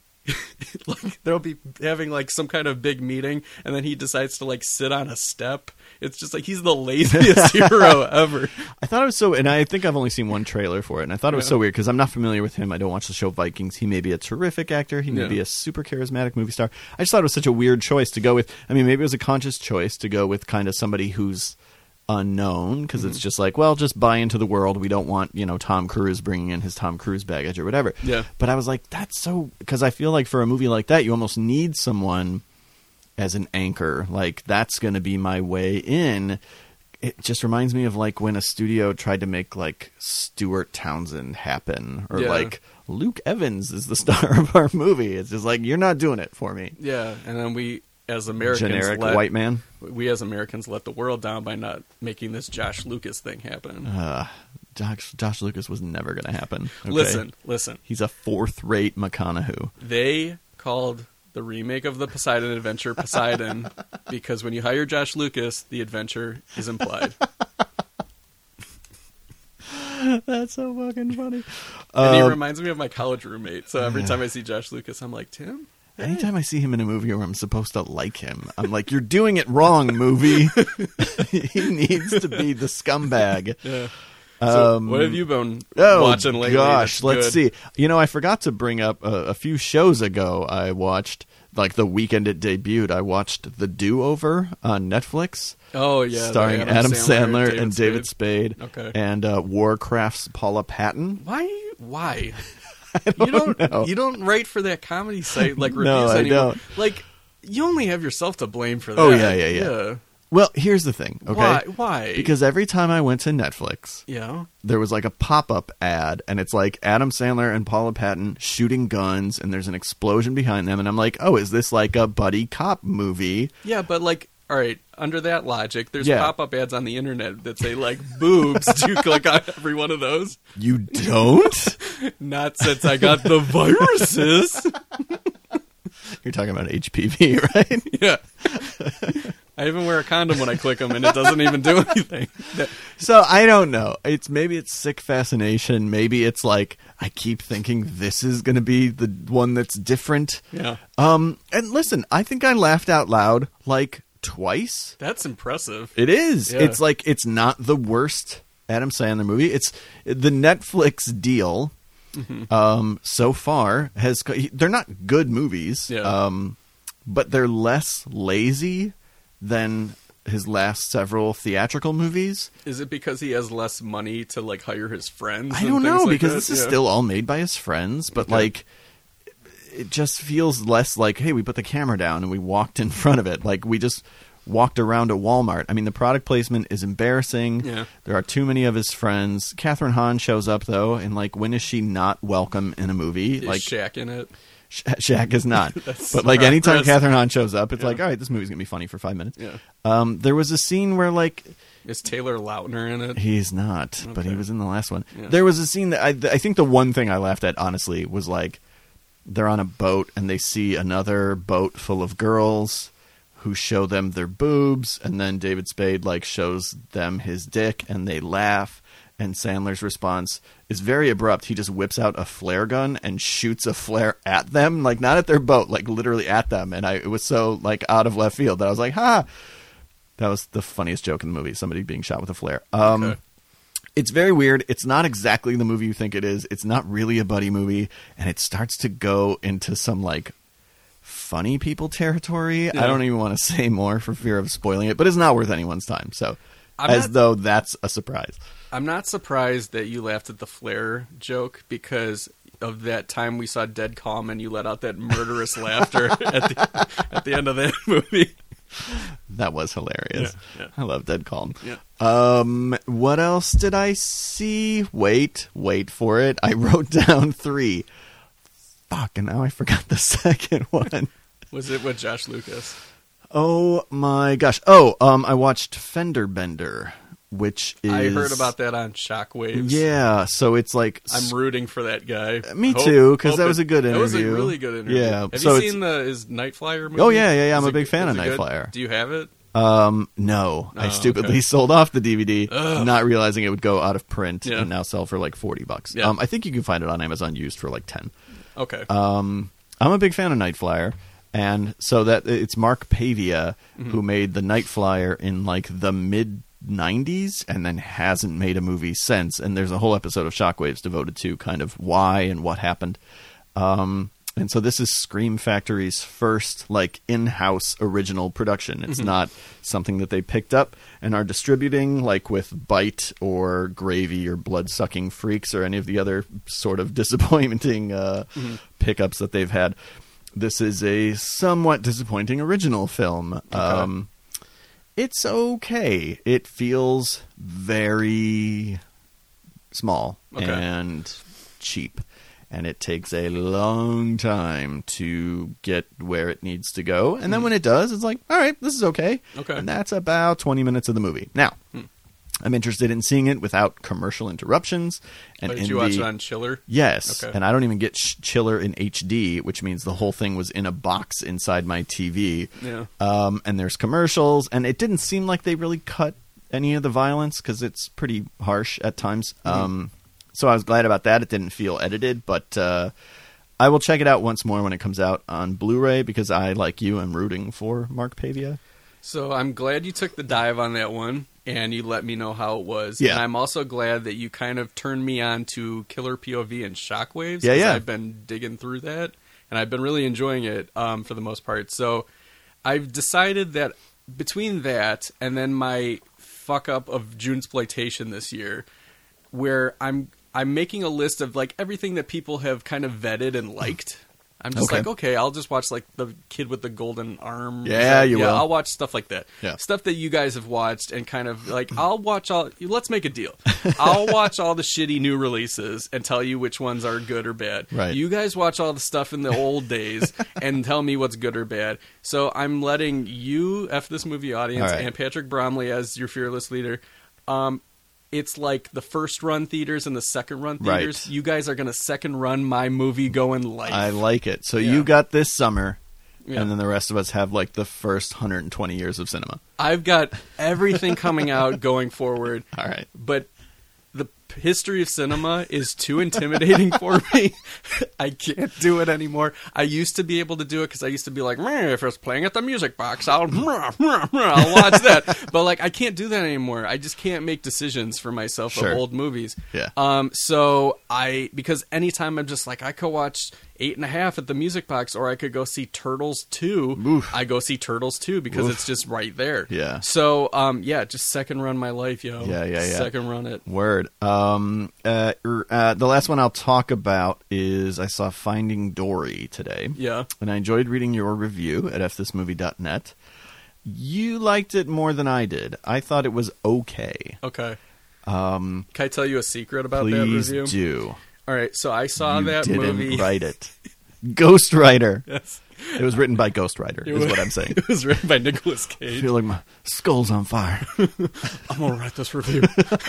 Like they'll be having like some kind of big meeting and then he decides to like sit on a step. It's just like he's the laziest hero ever. I thought it was so, and I think I've only seen one trailer for it, and I thought it was Yeah. so weird because I'm not familiar with him. I don't watch the show Vikings. He may be a terrific actor. He may Yeah. be a super charismatic movie star. I just thought it was such a weird choice to go with. I mean, maybe it was a conscious choice to go with kind of somebody who's unknown because it's just like, well, just buy into the world. We don't want, you know, Tom Cruise bringing in his Tom Cruise baggage or whatever. Yeah. But I was like, that's so, because I feel like for a movie like that, you almost need someone as an anchor. Like, that's going to be my way in. It just reminds me of like when a studio tried to make like Stuart Townsend happen, or Yeah. like Luke Evans is the star of our movie. It's just like, you're not doing it for me. Yeah, and then we as Americans Generic let, white man. we as Americans let the world down by not making this Josh Lucas thing happen. Uh, Josh, Josh Lucas was never going to happen. Okay? Listen, listen. He's a fourth-rate McConaughey. They called the remake of the Poseidon Adventure Poseidon because when you hire Josh Lucas, the adventure is implied. That's so fucking funny. And he Um, reminds me of my college roommate. So every time I see Josh Lucas, I'm like, Tim? Anytime I see him in a movie where I'm supposed to like him, I'm like, you're doing it wrong, movie. He needs to be the scumbag. Yeah. So Um, what have you been Oh, watching lately? gosh, that's let's good? see. You know, I forgot to bring up a, a few shows ago. I watched, like the weekend it debuted, I watched The Do-Over on Netflix. Oh, yeah. the starring Adam, Sandler, and David Spade. Okay. And uh, Warcraft's Paula Patton. Why? Why? I don't you don't know. you don't write for that comedy site like reviews No, I anymore. don't. Like you only have yourself to blame for that. Oh, yeah, yeah, yeah. Well, here's the thing, okay? Why? Why? Because every time I went to Netflix, yeah. there was like a pop-up ad, and it's like Adam Sandler and Paula Patton shooting guns, and there's an explosion behind them, and I'm like, oh, is this like a buddy cop movie? Yeah, but like all right, under that logic, there's Yeah. pop-up ads on the internet that say like boobs. Do you click on every one of those? You don't? Not since I got the viruses. You're talking about H P V, right? Yeah. I even wear a condom when I click them, and it doesn't even do anything. So I don't know. It's maybe it's sick fascination. Maybe it's like I keep thinking this is going to be the one that's different. Yeah. Um. And listen, I think I laughed out loud like twice. That's impressive. It is. Yeah. It's like it's not the worst Adam Sandler movie. It's the Netflix deal. Mm-hmm. Um. So far has they're not good movies. Yeah. Um. But they're less lazy than his last several theatrical movies. Is it because he has less money to like hire his friends? I and don't things know like because that? this is Yeah. still all made by his friends, but Okay. like it just feels less like, hey, we put the camera down and we walked in front of it. Like we just walked around a Walmart. I mean, the product placement is embarrassing. Yeah. There are too many of his friends. Catherine Hahn shows up though, and like when is she not welcome in a movie? Is like Shaq in it? Sha- Shaq is not. That's But like anytime progress. Catherine Hahn shows up, it's Yeah. like, all right, this movie's gonna be funny for five minutes. Yeah. Um, there was a scene where like Is Taylor Lautner in it? he's not, but he Okay. was in the last one. Yeah. There was a scene that I, I think the one thing I laughed at honestly was like they're on a boat and they see another boat full of girls who show them their boobs, and then David Spade like shows them his dick, and they laugh. And Sandler's response is very abrupt. He just whips out a flare gun and shoots a flare at them, like not at their boat, like literally at them. And I it was so like out of left field that I was like, ha! That was the funniest joke in the movie. Somebody being shot with a flare. Um, Okay. It's very weird. It's not exactly the movie you think it is. It's not really a buddy movie, and it starts to go into some like funny people territory. Yeah. I don't even want to say more for fear of spoiling it, but it's not worth anyone's time. So, I'm as not- though that's a surprise. I'm not surprised that you laughed at the flare joke because of that time we saw Dead Calm and you let out that murderous laughter at the at the end of that movie. That was hilarious. Yeah, yeah. I love Dead Calm. Yeah. Um, what else did I see? Wait, wait for it. I wrote down three. Fuck, and now I forgot the second one. Was it with Josh Lucas? Oh my gosh. Oh, um, I watched Fender Bender, which is... I heard about that on Shockwaves. Yeah, so it's like... I'm rooting for that guy. Me Hope- too, 'cause hope that was it- a good That was a interview. really good interview. Yeah, Have so you it's- seen the his Night Flyer movie? Oh, yeah, yeah, yeah, I'm Is a it- big fan is of it good? Nightflyer. Do you have it? Um, no. I Oh, stupidly okay. sold off the D V D, Ugh. not realizing it would go out of print Yeah. and now sell for like forty bucks. Yeah. Um, I think you can find it on Amazon used for like ten. Okay. Um, I'm a big fan of Night Flyer, and so that it's Mark Pavia Mm-hmm. who made the Night Flyer in like the mid nineties and then hasn't made a movie since. And there's a whole episode of Shockwaves devoted to kind of why and what happened. Um, and so this is Scream Factory's first like in-house original production. It's Mhm. not something that they picked up and are distributing like with Bite or Gravy or Blood-Sucking Freaks or any of the other sort of disappointing uh, Mhm. pickups that they've had. This is a somewhat disappointing original film. Um, it's okay. It feels very small Okay. and cheap. And it takes a long time to get where it needs to go. And then Hmm. when it does, it's like, all right, this is okay. Okay. And that's about twenty minutes of the movie. Now, Hmm. I'm interested in seeing it without commercial interruptions. And Oh, did in you watch the- it on Chiller? Yes, Okay. and I don't even get sh- Chiller in H D, which means the whole thing was in a box inside my T V. Yeah. Um, and there's commercials, and it didn't seem like they really cut any of the violence because it's pretty harsh at times. Mm-hmm. Um, so I was glad about that. It didn't feel edited, but uh, I will check it out once more when it comes out on Blu-ray because I, like you, am rooting for Mark Pavia. So I'm glad you took the dive on that one and you let me know how it was. Yeah. And I'm also glad that you kind of turned me on to Killer P O V and Shockwaves. Yeah, 'cause yeah. I've been digging through that and I've been really enjoying it um, for the most part. So I've decided that between that and then my fuck up of Junesploitation this year, where I'm I'm making a list of like everything that people have kind of vetted and liked. I'm just Okay. like, okay, I'll just watch like the kid with the golden arm. Yeah, you yeah, will. I'll watch stuff like that. Yeah. Stuff that you guys have watched and kind of like I'll watch all. Let's make a deal. I'll watch all the shitty new releases and tell you which ones are good or bad. Right. You guys watch all the stuff in the old days and tell me what's good or bad. So I'm letting you, F this movie audience, All right. and Patrick Bromley as your fearless leader. Um, it's like the first run theaters and the second run Right. theaters. You guys are going to second run my movie going life. I like it. So Yeah. you got this summer, Yeah. and then the rest of us have like the first one hundred twenty years of cinema. I've got everything coming out going forward, All right. but the p- history of cinema is too intimidating for me. I can't do it anymore. I used to be able to do it because I used to be like, "Meh, if it's playing at the music box, I'll, meh, meh, meh, I'll watch that. But like, I can't do that anymore. I just can't make decisions for myself Sure. of old movies. Yeah. Um. So I because anytime I'm just like I could watch Eight and a Half at the music box, or I could go see Turtles two. Oof. I go see Turtles two because Oof. it's just right there. Yeah. So um. Yeah. Just second run my life, yo. Yeah, yeah, yeah. Second run it. Word. Um, uh, er, uh, the last one I'll talk about is I saw Finding Dory today, Yeah. and I enjoyed reading your review at f this movie dot net. You liked it more than I did. I thought it was okay. Okay. Um, Can I tell you a secret about that please review? do. All right, so I saw you that didn't movie. write it. Ghost Rider. Yes. It was written by Ghost Rider, It is was, what I'm saying. It was written by Nicolas I Cage. feel like my skull's on fire. I'm going to write this review.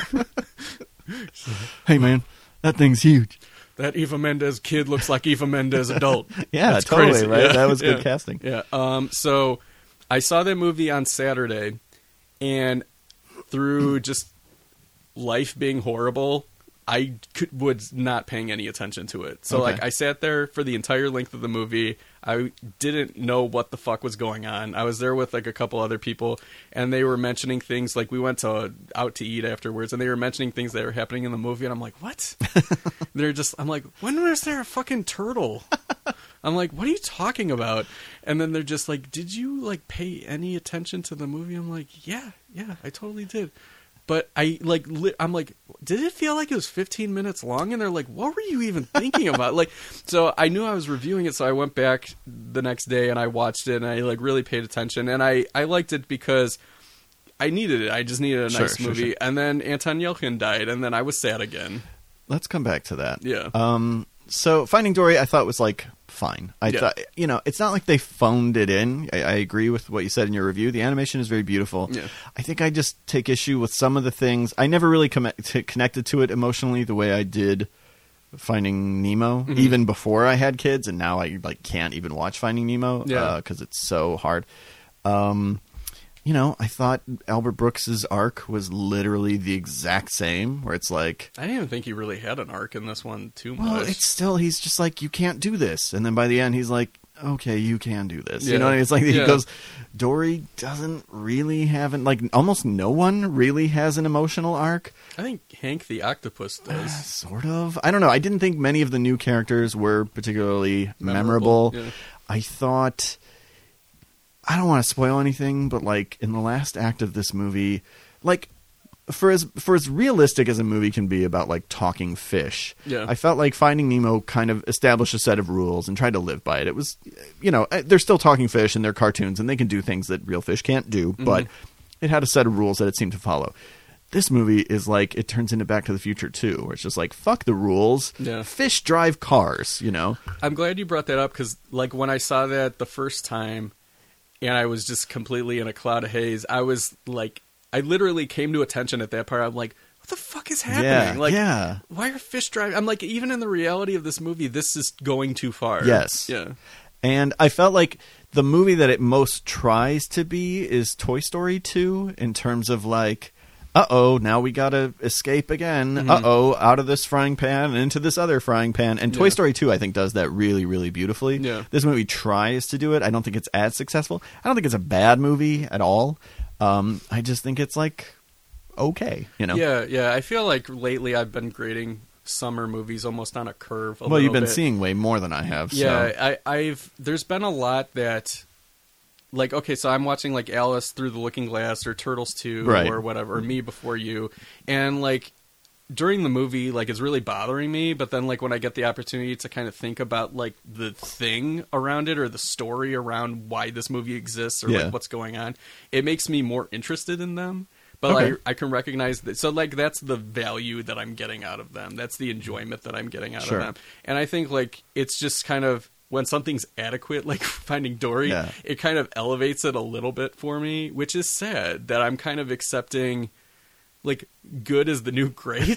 Hey, man, that thing's huge. That Eva Mendes kid looks like Eva Mendes adult. Yeah, That's totally, crazy. right? Yeah, That was good yeah, casting. Yeah. Um, so I saw that movie on Saturday, and through just life being horrible, I could, was not paying any attention to it. So, Okay. like, I sat there for the entire length of the movie. I didn't know what the fuck was going on. I was there with, like, a couple other people, and they were mentioning things. Like, we went to out to eat afterwards, and they were mentioning things that were happening in the movie, and I'm like, what? They're just, I'm like, when was there a fucking turtle? I'm like, what are you talking about? And then they're just like, did you, like, pay any attention to the movie? I'm like, yeah, yeah, I totally did. But I, like, li- I'm like, did it feel like it was fifteen minutes long? And they're like, what were you even thinking about? Like, so I knew I was reviewing it, so I went back the next day and I watched it, and I, like, really paid attention. And I, I liked it because I needed it. I just needed a Sure, nice sure, movie. sure. And then Anton Yelchin died, and then I was sad again. Let's come back to that. Yeah. Um. So Finding Dory, I thought was like fine. I Yeah. thought, you know, it's not like they phoned it in. I, I agree with what you said in your review. The animation is very beautiful. Yeah. I think I just take issue with some of the things. I never really com- t- connected to it emotionally the way I did Finding Nemo, Mhm. even before I had kids, and now I like can't even watch Finding Nemo Yeah. because it's so hard. Um. You know, I thought Albert Brooks's arc was literally the exact same, where it's like, I didn't even think he really had an arc in this one too much. well, it's still, he's just like, you can't do this. And then by the end, he's like, okay, you can do this. You Yeah. know what I mean? It's like, he Yeah. goes, Dory doesn't really have, an, like, almost no one really has an emotional arc. I think Hank the Octopus does. Sort of. I don't know. I didn't think many of the new characters were particularly memorable. Memorable, yeah. I thought, I don't want to spoil anything, but like in the last act of this movie, like for as for as realistic as a movie can be about like talking fish, Yeah. I felt like Finding Nemo kind of established a set of rules and tried to live by it. It was, you know, they're still talking fish and they're cartoons and they can do things that real fish can't do, Mm-hmm. but it had a set of rules that it seemed to follow. This movie is like, it turns into Back to the Future too, where it's just like, fuck the rules. Yeah. Fish drive cars, you know? I'm glad you brought that up because, like, when I saw that the first time and I was just completely in a cloud of haze, I was like, I literally came to attention at that part. I'm like, what the fuck is happening? Yeah, like, yeah. why are fish driving? I'm like, even in the reality of this movie, this is going too far. Yes. Yeah. And I felt like the movie that it most tries to be is Toy Story two in terms of like, uh-oh, now we gotta escape again. Mhm. Uh-oh, out of this frying pan and into this other frying pan. And Toy Yeah. Story two, I think, does that really, really beautifully. Yeah. This movie tries to do it. I don't think it's as successful. I don't think it's a bad movie at all. Um, I just think it's like, okay, you know? Yeah, yeah. I feel like lately I've been grading summer movies almost on a curve. A Well, you've little been bit. seeing way more than I have. Yeah, So. I, I've there's been a lot that, like, okay, so I'm watching like Alice Through the Looking Glass or Turtles two Right. or whatever, or Me Before You, and like during the movie, like it's really bothering me. But then, like when I get the opportunity to kind of think about like the thing around it or the story around why this movie exists or Yeah. like what's going on, it makes me more interested in them. But Okay. like, I can recognize that. So like that's the value that I'm getting out of them. That's the enjoyment that I'm getting out Sure. of them. And I think like it's just kind of when something's adequate, like Finding Dory, Yeah. it kind of elevates it a little bit for me, which is sad that I'm kind of accepting like good is the new great,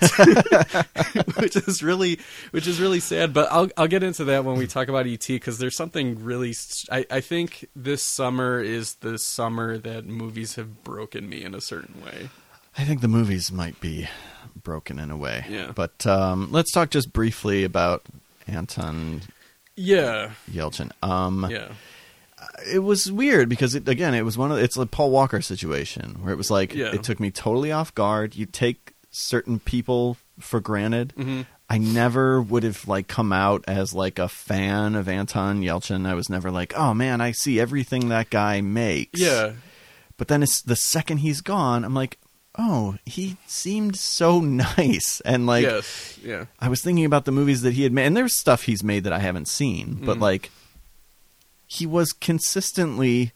which is really, which is really sad. But I'll I'll get into that when we talk about E T because there's something really. I I think this summer is the summer that movies have broken me in a certain way. I think the movies might be broken in a way. Yeah. But um, let's talk just briefly about Anton Yeah, Yelchin. Um, yeah, It was weird because, it, again, it was one of it's a Paul Walker situation where it was like, Yeah. it took me totally off guard. You take certain people for granted. hmm I never would have like come out as like a fan of Anton Yelchin. I was never like, oh man, I see everything that guy makes. yeah, But then it's the second he's gone, I'm like, oh, he seemed so nice. And like, yes, yeah, I was thinking about the movies that he had made, and there's stuff he's made that I haven't seen, but Mm. like, he was consistently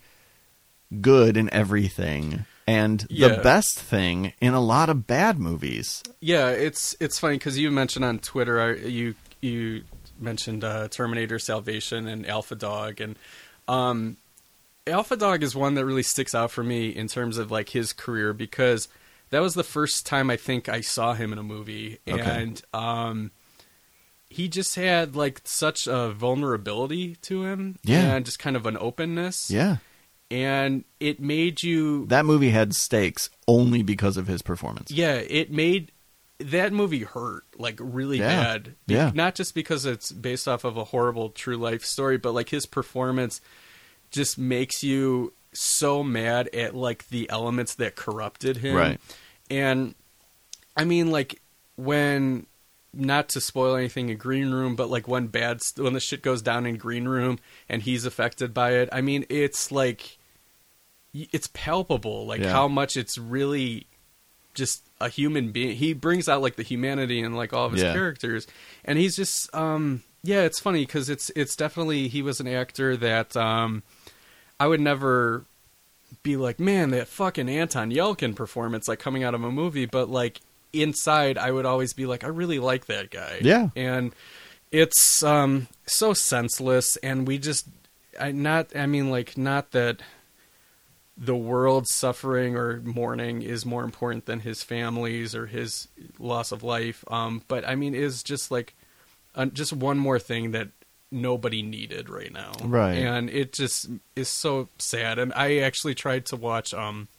good in everything, and the Yeah. best thing in a lot of bad movies. yeah. It's it's funny because you mentioned on Twitter, I- you you mentioned uh, Terminator Salvation and Alpha Dog. And um, Alpha Dog is one that really sticks out for me in terms of like his career, because that was the first time I think I saw him in a movie. Okay. And um, he just had like such a vulnerability to him. Yeah. And just kind of an openness. Yeah. And it made you... That movie had stakes only because of his performance. Yeah, it made... That movie hurt, like, really Yeah. bad. Be- Yeah. Not just because it's based off of a horrible true life story, but, like, his performance just makes you so mad at, like, the elements that corrupted him. Right. And, I mean, like, when... Not to spoil anything in Green Room, but, like, when bad... St- when the shit goes down in Green Room and he's affected by it, I mean, it's, like... It's palpable, like, Yeah. how much it's really... just a human being. He brings out like the humanity in like all of his Yeah. characters, and he's just um yeah it's funny because it's it's definitely, he was an actor that um I would never be like, man, that fucking Anton Yelchin performance like coming out of a movie, but like inside I would always be like, I really like that guy. Yeah. And it's um so senseless, and we just I not I mean like not that the world's suffering or mourning is more important than his family's or his loss of life. Um, but I mean, is just like uh, just one more thing that nobody needed right now. Right. And it just is so sad. And I actually tried to watch, um,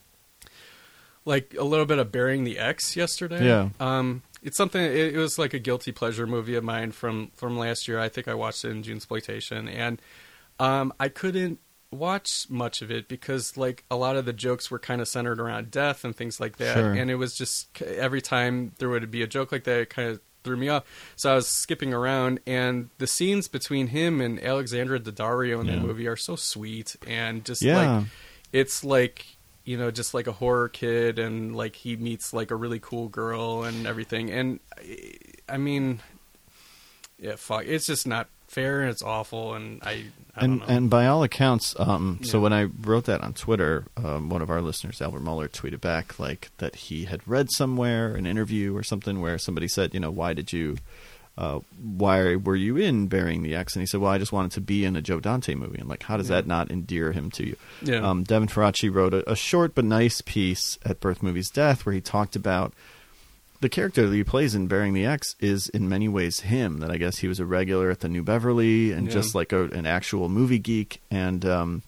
like a little bit of Burying the Ex yesterday. Yeah. Um, it's something, it, it was like a guilty pleasure movie of mine from, from last year. I think I watched it in Junesploitation, and, um, I couldn't watch much of it because like a lot of the jokes were kind of centered around death and things like that. Sure. And it was just every time there would be a joke like that, it kind of threw me off. So I was skipping around, and the scenes between him and Alexandra Daddario in Yeah. the movie are so sweet, and just Yeah. like, it's like, you know, just like a horror kid, and like he meets like a really cool girl and everything. And I mean, yeah, fuck, it's just not fair, and it's awful, and I, I and don't know. and by all accounts, um, so Yeah. when I wrote that on Twitter, um, one of our listeners, Albert Muller, tweeted back like that he had read somewhere an interview or something where somebody said, you know, why did you, uh, why were you in Burying the Ex? And he said, well, I just wanted to be in a Joe Dante movie. And like, how does Yeah. that not endear him to you? Yeah. Um, Devin Faraci wrote a, a short but nice piece at Birth Movies Death where he talked about the character that he plays in Burying the Ex is in many ways him, that I guess he was a regular at the New Beverly and Yeah. just like a, an actual movie geek. And um,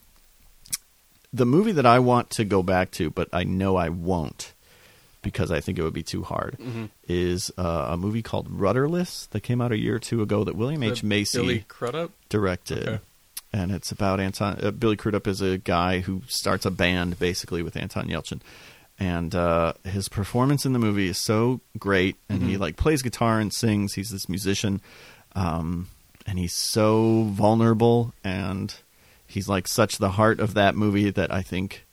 the movie that I want to go back to, but I know I won't because I think it would be too hard, Mhm. is uh, a movie called Rudderless that came out a year or two ago that William H. The Macy Billy Crudup? directed. Okay. And it's about Anton. Uh, Billy Crudup is a guy who starts a band basically with Anton Yelchin. And uh, his performance in the movie is so great, and he Mhm. like plays guitar and sings. He's this musician, um, and he's so vulnerable, and he's like such the heart of that movie that I think,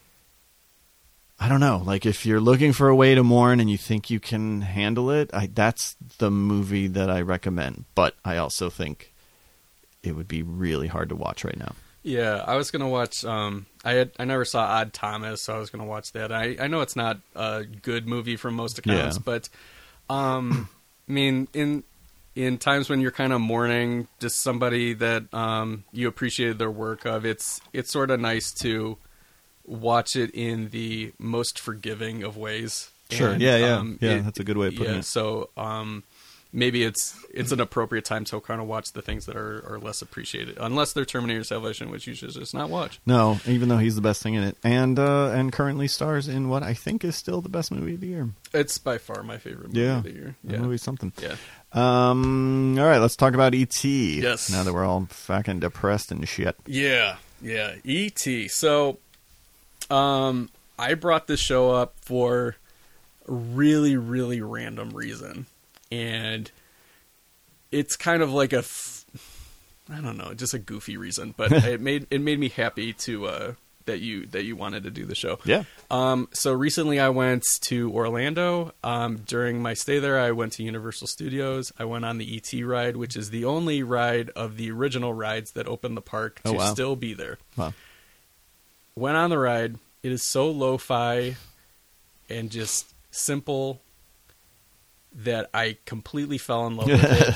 I don't know, like if you're looking for a way to mourn and you think you can handle it, I, that's the movie that I recommend. But I also think it would be really hard to watch right now. Yeah, I was gonna watch. Um, I had I never saw Odd Thomas, so I was gonna watch that. I I know it's not a good movie from most accounts, Yeah. but um, I mean, in in times when you're kind of mourning just somebody that um you appreciated their work of, it's it's sort of nice to watch it in the most forgiving of ways. Sure. And, Yeah, yeah. um, Yeah, it- that's a good way of putting yeah, it. So um, maybe it's it's an appropriate time to kind of watch the things that are, are less appreciated, unless they're Terminator Salvation, which you should just not watch. No, even though he's the best thing in it, and uh, and currently stars in what I think is still the best movie of the year. It's by far my favorite movie Yeah, of the year. that Yeah, movie's something. yeah. Um, all right, let's talk about E T. Yes. Now that we're all fucking depressed and shit. Yeah, yeah. E T. So, um, I brought this show up for a really, really random reason, and it's kind of like a, f- I don't know, just a goofy reason, but it made it made me happy to uh, that you that you wanted to do the show. Yeah. Um, so recently I went to Orlando. Um, during my stay there, I went to Universal Studios. I went on the E T ride, which is the only ride of the original rides that opened the park to Oh, wow. still be there. Wow. Went on the ride. It is so lo-fi and just simple that I completely fell in love with it.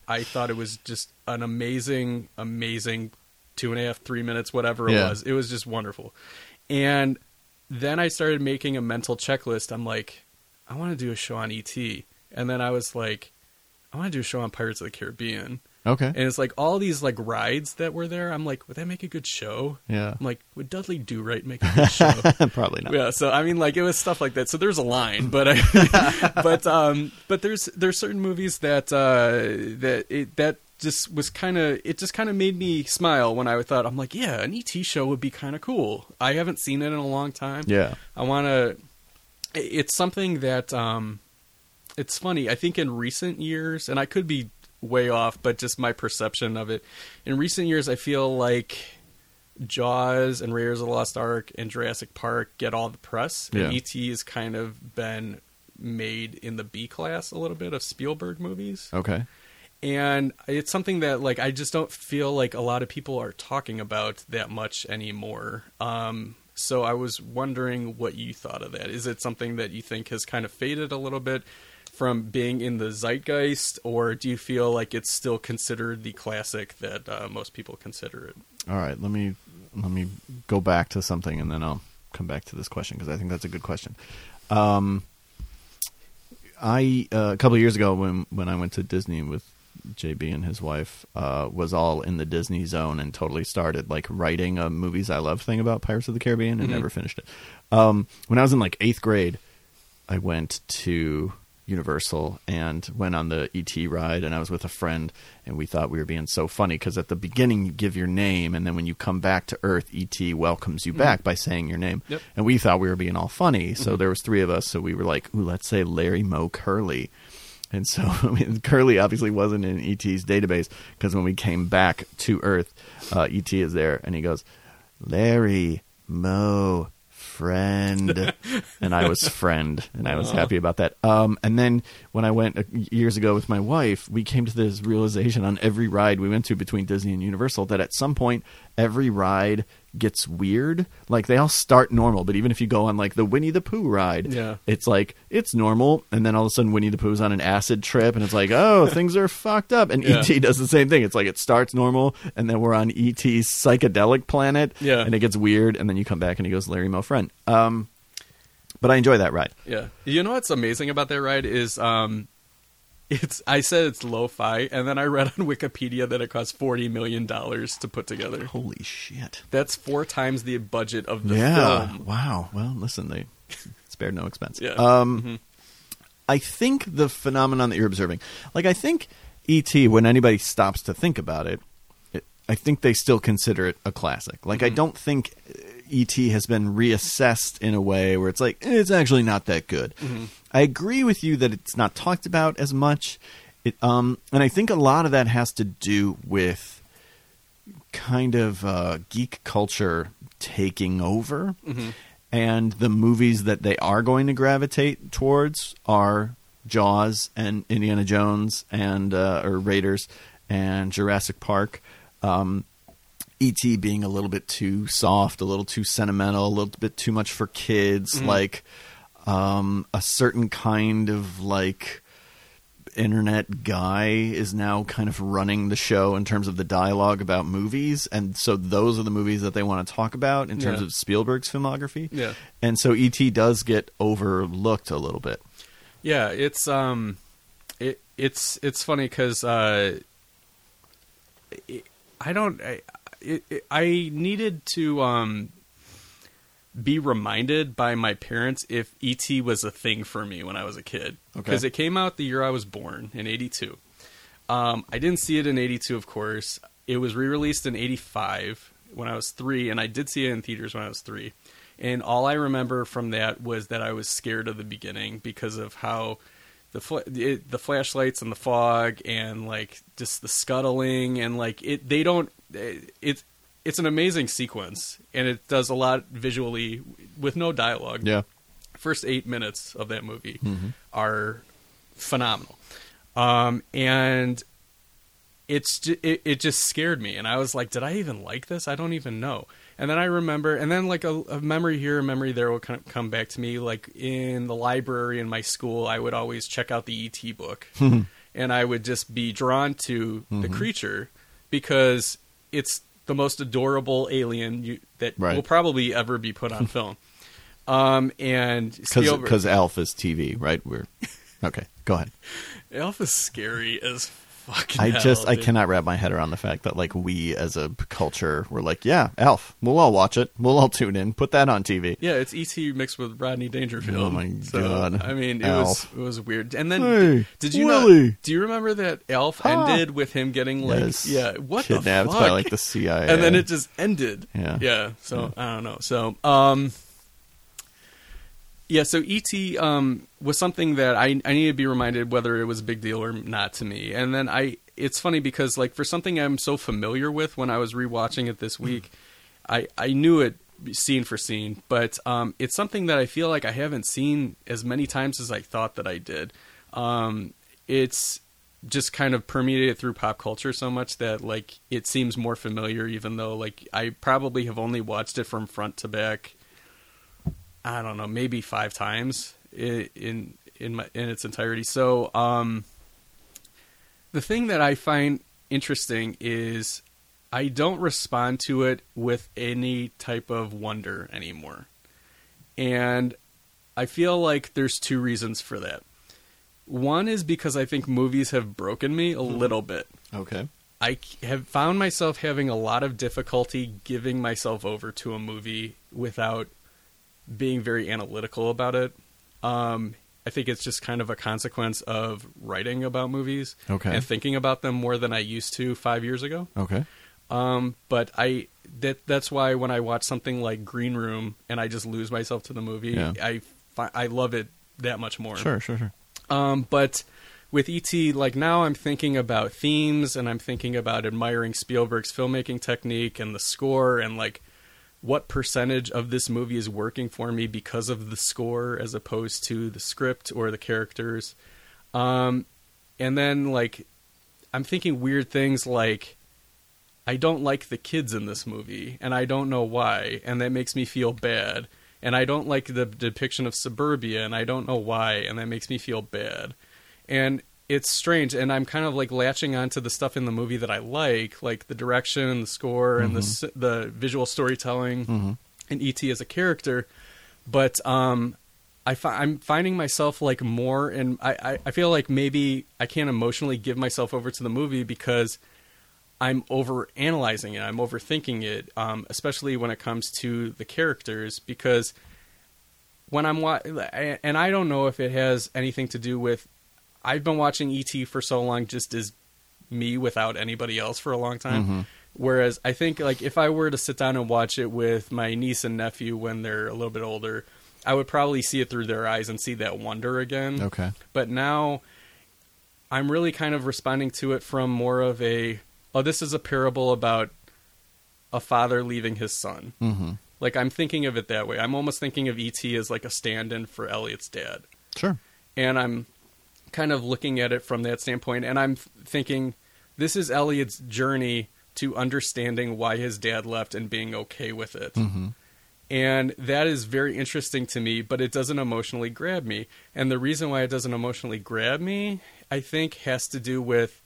I thought it was just an amazing, amazing two and a half, three minutes, whatever it Yeah. was. It was just wonderful. And then I started making a mental checklist. I'm like, I want to do a show on E T. And then I was like, I want to do a show on Pirates of the Caribbean. Okay. And it's like all these like rides that were there. I'm like, would that make a good show? Yeah. I'm like, would Dudley Do Right make a good show? Probably not. Yeah, so I mean, like it was stuff like that. So there's a line, but I, but um, but there's there's certain movies that uh, that it, that just was kind of it just kind of made me smile when I thought I'm like, yeah, an E T show would be kind of cool. I haven't seen it in a long time. Yeah. I want to. It's something that um, it's funny. I think in recent years, and I could be way off, but just my perception of it. In recent years, I feel like Jaws and Raiders of the Lost Ark and Jurassic Park get all the press. Yeah. And E T has kind of been made in the B class a little bit of Spielberg movies. Okay. And it's something that like I just don't feel like a lot of people are talking about that much anymore. Um, so I was wondering what you thought of that. Is it something that you think has kind of faded a little bit from being in the zeitgeist, or do you feel like it's still considered the classic that uh, most people consider it? All right. Let me let me go back to something, and then I'll come back to this question because I think that's a good question. Um, I uh, a couple of years ago when when I went to Disney with J B and his wife, uh, was all in the Disney zone and totally started like writing a movies I love thing about Pirates of the Caribbean and Mm-hmm. never finished it. Um, when I was in like eighth grade, I went to Universal and went on the E T ride, and I was with a friend, and we thought we were being so funny because at the beginning you give your name, and then when you come back to Earth, E T welcomes you back by saying your name. Yep. And we thought we were being all funny, so there was three of us, so we were like, ooh, let's say Larry Moe Curly. And so I mean, Curly obviously wasn't in E T's database because when we came back to Earth, uh, E T is there, and he goes, Larry Moe friend. And I was friend, and I was happy about that. Um, and then when I went uh, years ago with my wife, we came to this realization on every ride we went to between Disney and Universal that at some point every ride gets weird. Like they all start normal, but even if you go on like the Winnie the Pooh ride, Yeah. it's like it's normal, and then all of a sudden Winnie the Pooh's on an acid trip, and it's like, oh, things are fucked up. And Yeah. E T does the same thing. It's like it starts normal, and then we're on E T's psychedelic planet, Yeah. and it gets weird, and then you come back and he goes, Larry Moe friend. Um, but I enjoy that ride. Yeah. You know what's amazing about that ride is um it's I said it's lo-fi, and then I read on Wikipedia that it costs forty million dollars to put together. Holy shit! That's four times the budget of the Yeah. film. Wow. Well, listen, they spared no expense. Yeah. Um, Mhm. I think the phenomenon that you're observing, like I think E T, when anybody stops to think about it, it I think they still consider it a classic. Like I don't think E T has been reassessed in a way where it's like, eh, it's actually not that good. I agree with you that it's not talked about as much. It, um, and I think a lot of that has to do with kind of uh, geek culture taking over. And the movies that they are going to gravitate towards are Jaws and Indiana Jones and uh, or Raiders and Jurassic Park. Um, E T being a little bit too soft, a little too sentimental, a little bit too much for kids, like um, a certain kind of like internet guy is now kind of running the show in terms of the dialogue about movies, and so those are the movies that they want to talk about in terms Yeah. of Spielberg's filmography. Yeah. And so E T does get overlooked a little bit. Yeah, it's um, it it's it's funny because uh, it, I don't I it, it, I needed to um be reminded by my parents if E T was a thing for me when I was a kid, because Okay. it came out the year I was born in eighty-two. Um, I didn't see it in eighty-two, of course. It was re-released in eighty-five when I was three, and I did see it in theaters when I was three. And all I remember from that was that I was scared of the beginning because of how the fl- it, the flashlights and the fog and like just the scuttling and like it. They don't. It, it's it's an amazing sequence, and it does a lot visually with no dialogue. Yeah. First eight minutes of that movie Mhm. are phenomenal, um, and it's ju- it, it just scared me, and I was like, did I even like this? I don't even know. And then I remember, and then like a, a memory here, a memory there will kind of come back to me. Like in the library in my school, I would always check out the E T book, and I would just be drawn to Mm-hmm. the creature because it's the most adorable alien you, that Right. will probably ever be put on film. Um, and Spielberg, Because Alf is T V, right? We're okay. Go ahead. Alf is scary as fucking I hell, just I dude. cannot wrap my head around the fact that like we as a culture were like, yeah, Alf. We'll all watch it. We'll all tune in. Put that on T V. Yeah, it's E T mixed with Rodney Dangerfield. Oh my So, God. I mean, it Alf. was it was weird. And then Hey, did you Willie. not, do you remember that Alf Ah. ended with him getting like Yes. yeah, what Kidnapped the fuck? by like the C I A. And then it just ended. Yeah. Yeah. So I don't know. So um yeah, so E T um, was something that I I need to be reminded whether it was a big deal or not to me. And then I, it's funny because like for something I'm so familiar with, when I was rewatching it this week, I I knew it scene for scene, but um, it's something that I feel like I haven't seen as many times as I thought that I did. Um, it's just kind of permeated through pop culture so much that like it seems more familiar, even though like I probably have only watched it from front to back. I don't know, maybe five times in in in, my, in its entirety. So um, the thing that I find interesting is I don't respond to it with any type of wonder anymore. And I feel like there's two reasons for that. One is because I think movies have broken me a little bit. Okay. I have found myself having a lot of difficulty giving myself over to a movie without being very analytical about it. Um, I think it's just kind of a consequence of writing about movies Okay. and thinking about them more than I used to five years ago. Okay. Um, but I that that's why when I watch something like Green Room and I just lose myself to the movie, Yeah. I fi- I love it that much more. Sure, sure, sure. Um, but with E T, like now I'm thinking about themes and I'm thinking about admiring Spielberg's filmmaking technique and the score and like what percentage of this movie is working for me because of the score as opposed to the script or the characters. Um, and then like I'm thinking weird things like I don't like the kids in this movie and I don't know why, and that makes me feel bad. And I don't like the depiction of suburbia and I don't know why, and that makes me feel bad. And it's strange, and I'm kind of like latching onto the stuff in the movie that I like, like the direction and the score and the s- the visual storytelling Mm-hmm. and E T as a character. But um, I fi- I'm finding myself like more, and I, I, I feel like maybe I can't emotionally give myself over to the movie because I'm over analyzing it. I'm overthinking it, um, especially when it comes to the characters, because when I'm wa- and I don't know if it has anything to do with, I've been watching E T for so long just as me without anybody else for a long time. Mm-hmm. Whereas I think like if I were to sit down and watch it with my niece and nephew when they're a little bit older, I would probably see it through their eyes and see that wonder again. Okay. But now I'm really kind of responding to it from more of a, oh, this is a parable about a father leaving his son. Mm-hmm. Like I'm thinking of it that way. I'm almost thinking of E T as like a stand-in for Elliot's dad. Sure. And I'm kind of looking at it from that standpoint. And I'm thinking this is Elliot's journey to understanding why his dad left and being okay with it. Mm-hmm. And that is very interesting to me, but it doesn't emotionally grab me. And the reason why it doesn't emotionally grab me, I think, has to do with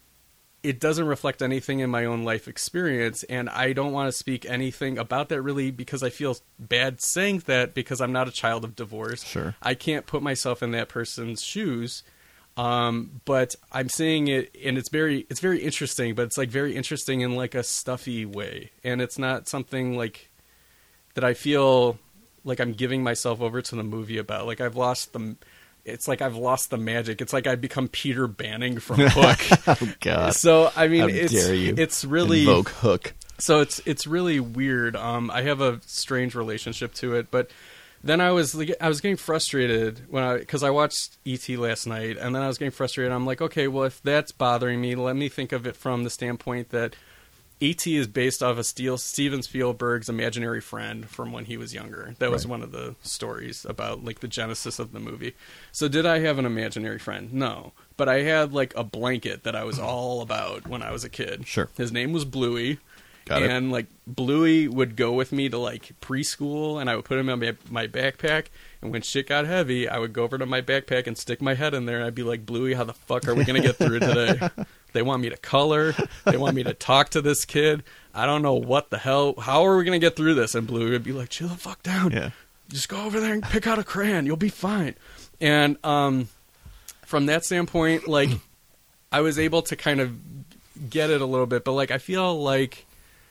it doesn't reflect anything in my own life experience. And I don't want to speak anything about that really because I feel bad saying that because I'm not a child of divorce. Sure. I can't put myself in that person's shoes. Um, but I'm saying it, and it's very, it's very interesting, but it's like very interesting in like a stuffy way. And it's not something like that I feel like I'm giving myself over to the movie about. Like I've lost the, it's like I've lost the magic. It's like I've become Peter Banning from Hook. Oh God. So I mean, How it's dare you it's really invoke Hook. so it's it's really weird. Um, I have a strange relationship to it, but then I was like, I was getting frustrated when I because I watched E T last night, and then I was getting frustrated. I'm like, okay, well, if that's bothering me, let me think of it from the standpoint that E T is based off of Steel, Steven Spielberg's imaginary friend from when he was younger. That was Right. one of the stories about like the genesis of the movie. So did I have an imaginary friend? No. But I had like a blanket that I was all about when I was a kid. Sure. His name was Bluey, Got it. And like Bluey would go with me to like preschool, and I would put him in my, my backpack. And when shit got heavy, I would go over to my backpack and stick my head in there, and I'd be like, Bluey, how the fuck are we going to get through today? They want me to color. They want me to talk to this kid. I don't know what the hell. How are we going to get through this? And Bluey would be like, chill the fuck down. Yeah. Just go over there and pick out a crayon. You'll be fine. And um, from that standpoint, like, I was able to kind of get it a little bit. But, like, I feel like,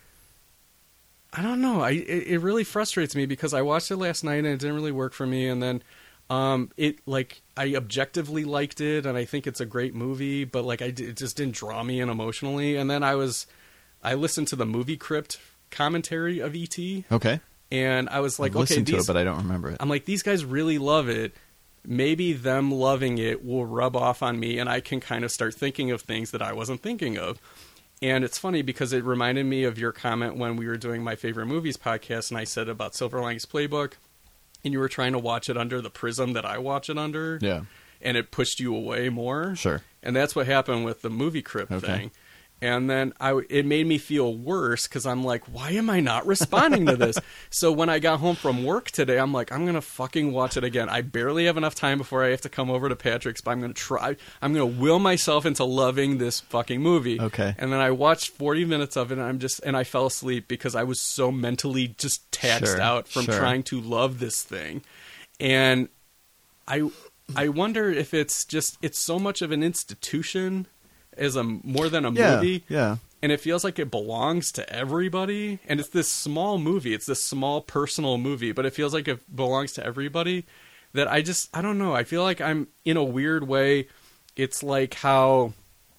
I don't know. I it, it really frustrates me because I watched it last night and it didn't really work for me. And then um, it, like, I objectively liked it, and I think it's a great movie. But, like, I, it just didn't draw me in emotionally. And then I was, I listened to the Movie Crypt commentary of E T Okay. And I was like, I've okay, listened to these, it, but I don't remember it. I'm like, these guys really love it. Maybe them loving it will rub off on me, and I can kind of start thinking of things that I wasn't thinking of. And it's funny because it reminded me of your comment when we were doing my favorite movies podcast, and I said about Silver Linings Playbook, and you were trying to watch it under the prism that I watch it under. Yeah. And it pushed you away more. Sure. And that's what happened with the Movie Crypt Okay. thing. And then I, it made me feel worse because I'm like, why am I not responding to this? So when I got home from work today, I'm like, I'm going to fucking watch it again. I barely have enough time before I have to come over to Patrick's, but I'm going to try. I'm going to will myself into loving this fucking movie. Okay. And then I watched forty minutes of it, and I'm just, and I fell asleep because I was so mentally just taxed Sure, out from sure. trying to love this thing. And I, I wonder if it's just, it's so much of an institution as a more than a Yeah. movie, Yeah. and it feels like it belongs to everybody. And it's this small movie, it's this small personal movie, but it feels like it belongs to everybody. That I just, I don't know. I feel like I'm in a weird way. It's like how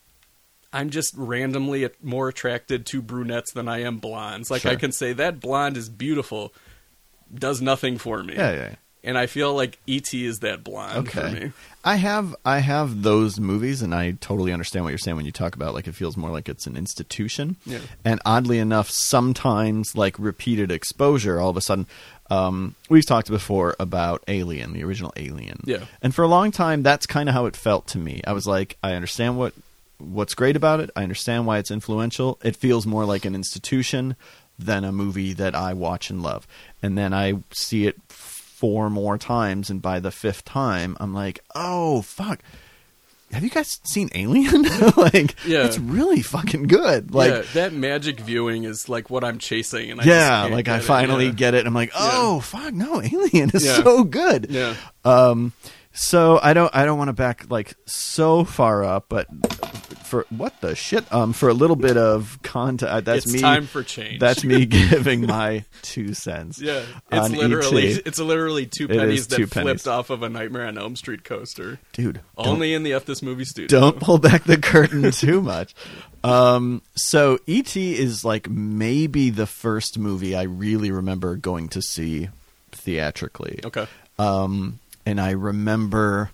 I'm just randomly more attracted to brunettes than I am blondes. Like Sure. I can say that blonde is beautiful, does nothing for me. Yeah. Yeah. And I feel like E T is that blonde for Okay. me. I have I have those movies, and I totally understand what you're saying when you talk about like it feels more like it's an institution. Yeah. And oddly enough, sometimes like repeated exposure, all of a sudden, um, we've talked before about Alien, the original Alien. Yeah. And for a long time, that's kind of how it felt to me. I was like, I understand what what's great about it. I understand why it's influential. It feels more like an institution than a movie that I watch and love. And then I see it four more times, and by the fifth time I'm like, oh fuck, have you guys seen Alien? Like, Yeah. it's really fucking good. Like, yeah, that magic viewing is like what I'm chasing, and I yeah, just can't like get I it. finally Yeah. get it. I'm like, oh fuck, no, Alien is Yeah. so good. Yeah, Um, so I don't, I don't want to back like so far up, but for what the shit, um, for a little bit of content, that's it's me. time for change. That's me giving my two cents. yeah. It's on literally E T. it's literally two It pennies is that two flipped pennies. off of a Nightmare on Elm Street coaster. Dude, don't- Only in the F This Movie Studio. Don't pull back the curtain too much. Um, so E T is like maybe the first movie I really remember going to see theatrically. Okay. Um, and I remember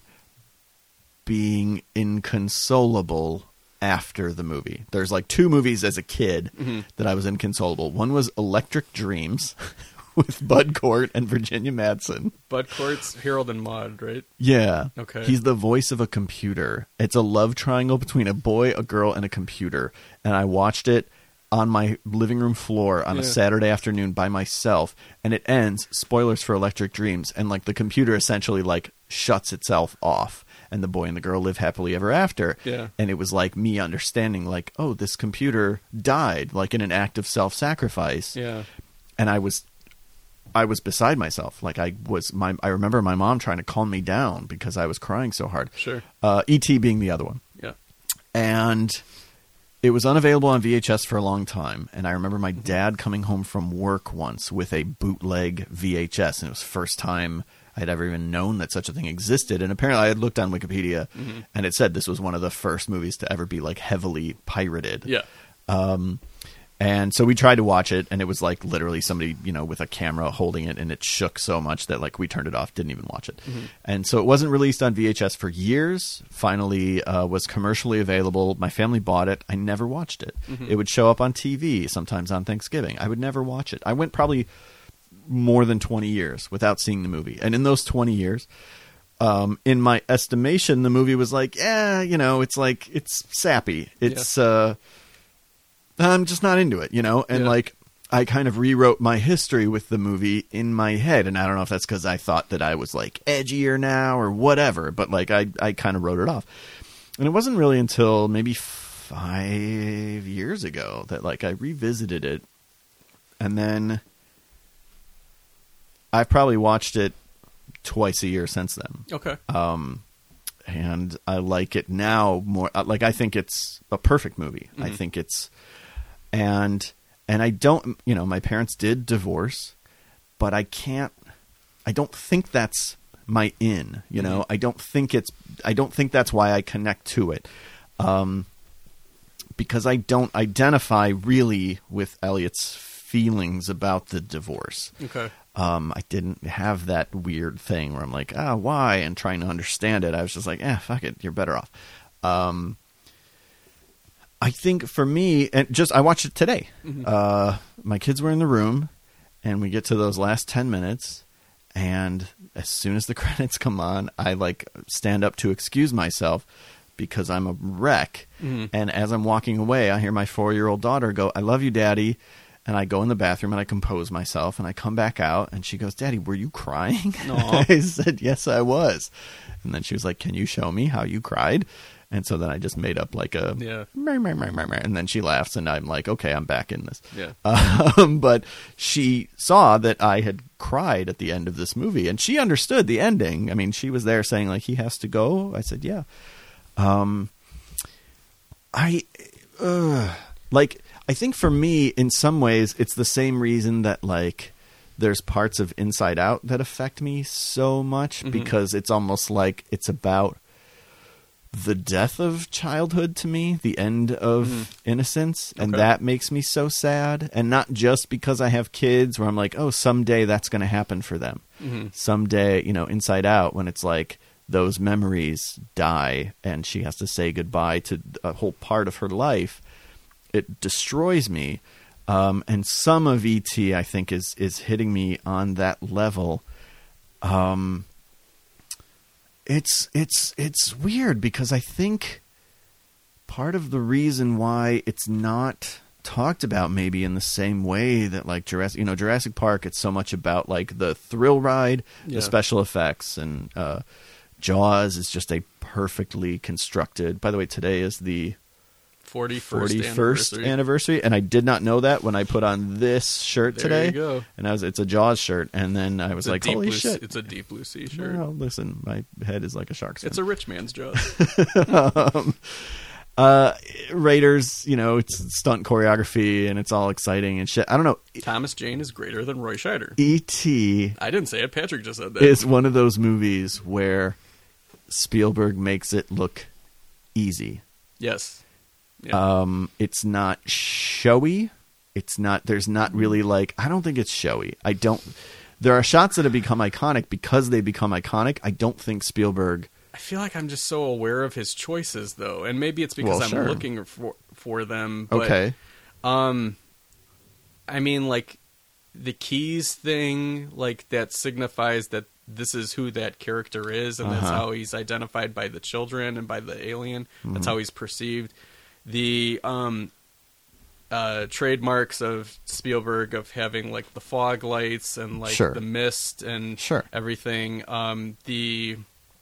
being inconsolable after the movie. There's like two movies as a kid Mm-hmm. that I was inconsolable. One was Electric Dreams with Bud Cort and Virginia Madsen. Bud Cort's Harold and Maude, right? Yeah. Okay. He's the voice of a computer. It's a love triangle between a boy, a girl, and a computer. And I watched it on my living room floor on a Yeah. Saturday afternoon by myself. And it ends, spoilers for Electric Dreams, and like the computer essentially like shuts itself off. And the boy and the girl live happily ever after. Yeah. And it was like me understanding like, oh, this computer died, like in an act of self-sacrifice. Yeah. And I was I was beside myself. Like I was my I remember my mom trying to calm me down because I was crying so hard. Sure. Uh, E T being the other one. Yeah. And it was unavailable on V H S for a long time. And I remember my dad coming home from work once with a bootleg V H S, and it was the first time I'd ever even known that such a thing existed. And apparently I had looked on Wikipedia Mm-hmm. and it said this was one of the first movies to ever be like heavily pirated. Yeah. Um, and so we tried to watch it, and it was like literally somebody, you know, with a camera holding it, and it shook so much that like we turned it off, didn't even watch it. Mm-hmm. And so it wasn't released on V H S for years. Finally, uh, was commercially available. My family bought it. I never watched it. Mm-hmm. It would show up on T V sometimes on Thanksgiving. I would never watch it. I went probably more than twenty years without seeing the movie. And in those twenty years, um, in my estimation, the movie was like, yeah, you know, it's like, it's sappy. It's, uh, I'm just not into it, you know? And Yeah. like, I kind of rewrote my history with the movie in my head. And I don't know if that's because I thought that I was like edgier now or whatever, but like I, I kind of wrote it off. And it wasn't really until maybe five years ago that like I revisited it. And then I've probably watched it twice a year since then. Okay. Um, and I like it now more. Like, I think it's a perfect movie. Mm-hmm. I think it's, and, and I don't, you know, my parents did divorce, but I can't, I don't think that's my in, you know, mm-hmm. I don't think it's, I don't think that's why I connect to it. Um, because I don't identify really with Elliot's feelings about the divorce. Okay. Um, I didn't have that weird thing where I'm like, ah, why? And trying to understand it. I was just like, eh, fuck it. You're better off. Um, I think for me, and just, I watched it today. Mm-hmm. Uh, my kids were in the room and we get to those last ten minutes. And as soon as the credits come on, I like stand up to excuse myself because I'm a wreck. Mm-hmm. And as I'm walking away, I hear my four-year-old daughter go, I love you, Daddy. And I go in the bathroom and I compose myself and I come back out and she goes, Daddy, were you crying? I said, yes, I was. And then she was like, can you show me how you cried? And so then I just made up like a, yeah. Meh, meh, meh, meh, meh. And then she laughs and I'm like, okay, I'm back in this. Yeah. Um, but she saw that I had cried at the end of this movie and she understood the ending. I mean, she was there saying like, he has to go. I said, yeah. Um, I, uh, like, I think for me, in some ways, it's the same reason that, like, there's parts of Inside Out that affect me so much mm-hmm. because it's almost like it's about the death of childhood to me, the end of mm-hmm. innocence, and okay. that makes me so sad. And not just because I have kids where I'm like, oh, someday that's going to happen for them. Mm-hmm. Someday, you know, Inside Out, when it's like those memories die and she has to say goodbye to a whole part of her life. It destroys me. Um, and some of E T I think is, is hitting me on that level. Um, it's, it's, it's weird because I think part of the reason why it's not talked about maybe in the same way that like Jurassic, you know, Jurassic Park, it's so much about like the thrill ride, yeah. the special effects, and, uh, Jaws is just a perfectly constructed, by the way, today is the forty-first, forty-first anniversary. anniversary, and I did not know that when I put on this shirt there today. You go. And I was, it's a Jaws shirt, and then I was like, "Holy blue, shit!" It's a deep blue sea shirt. Well, listen, my head is like a shark's fin. It's a rich man's Jaws. um, uh, Raiders, you know, it's stunt choreography, and it's all exciting and shit. I don't know. Thomas Jane is greater than Roy Scheider. E T I didn't say it. Patrick just said that. Is one of those movies where Spielberg makes it look easy. Yes. Yeah. Um, it's not showy. It's not, there's not really like, I don't think it's showy. I don't, there are shots that have become iconic because they become iconic. I don't think Spielberg. I feel like I'm just so aware of his choices though. And maybe it's because well, I'm sure. looking for, for them. But, okay. Um, I mean like the keys thing, like that signifies that this is who that character is. And uh-huh. that's how he's identified by the children and by the alien. Mm-hmm. That's how he's perceived. The um, uh, trademarks of Spielberg of having like the fog lights and like sure. the mist and sure. everything. Um, the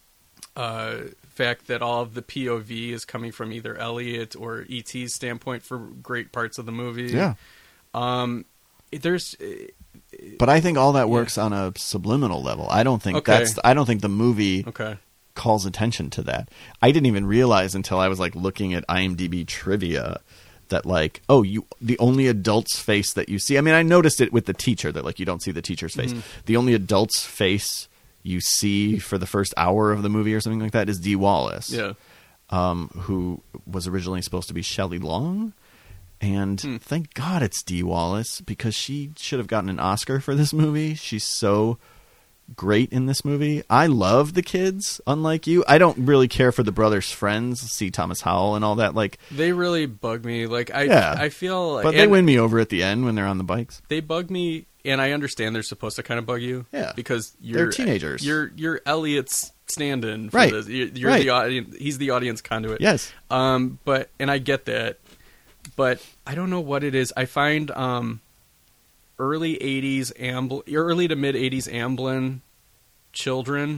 uh, fact that all of the P O V is coming from either Elliot or E T's standpoint for great parts of the movie. Yeah. Um, there's. But I think all that works yeah. on a subliminal level. I don't think okay. that's. I don't think the movie. Okay. calls attention to that. I didn't even realize until I was like looking at IMDb trivia that like, oh, you the only adult's face that you see. I mean, I noticed it with the teacher that like you don't see the teacher's face. Mm-hmm. The only adult's face you see for the first hour of the movie or something like that is Dee Wallace. Yeah. Um, who was originally supposed to be Shelley Long. And hmm. thank God it's Dee Wallace because she should have gotten an Oscar for this movie. She's so great in this movie. I love the kids, unlike you. I don't really care for the brothers' friends, C. Thomas Howell and all that. Like they really bug me. Like I, yeah, I feel, but they win me over at the end when they're on the bikes. They bug me, and I understand they're supposed to kind of bug you. Yeah, because you're they're teenagers. You're you're Elliot's stand-in for right. this. You're, you're right. the audience. He's the audience conduit. Yes. Um. But and I get that, but I don't know what it is. I find um, early eighties Ambl- early to mid eighties Amblin children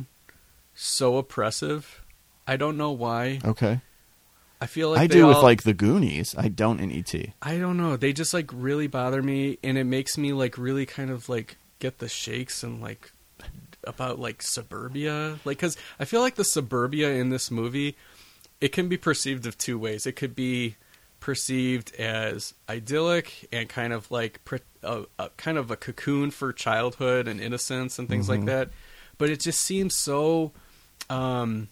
so oppressive. I don't know why. Okay. I feel like I they do all, with like the Goonies. I don't in E T. I don't know. They just like really bother me, and it makes me like really kind of like get the shakes and like about like suburbia. Like, because I feel like the suburbia in this movie, it can be perceived of two ways. It could be perceived as idyllic and kind of like a, a kind of a cocoon for childhood and innocence and things Mm-hmm. like that. But it just seems so um,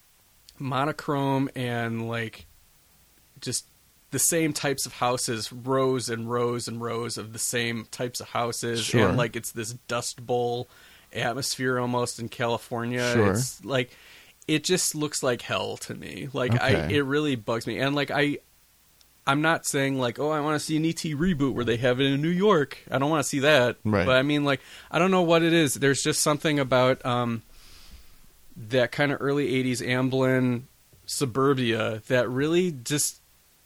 monochrome and like just the same types of houses, rows and rows and rows of the same types of houses. Sure. And like it's this Dust Bowl atmosphere almost in California. Sure. It's like, it just looks like hell to me. Like Okay. I, it really bugs me. And like, I, I'm not saying like, oh, I want to see an E T reboot where they have it in New York. I don't want to see that. Right. But I mean, like, I don't know what it is. There's just something about um, that kind of early eighties Amblin suburbia that really just,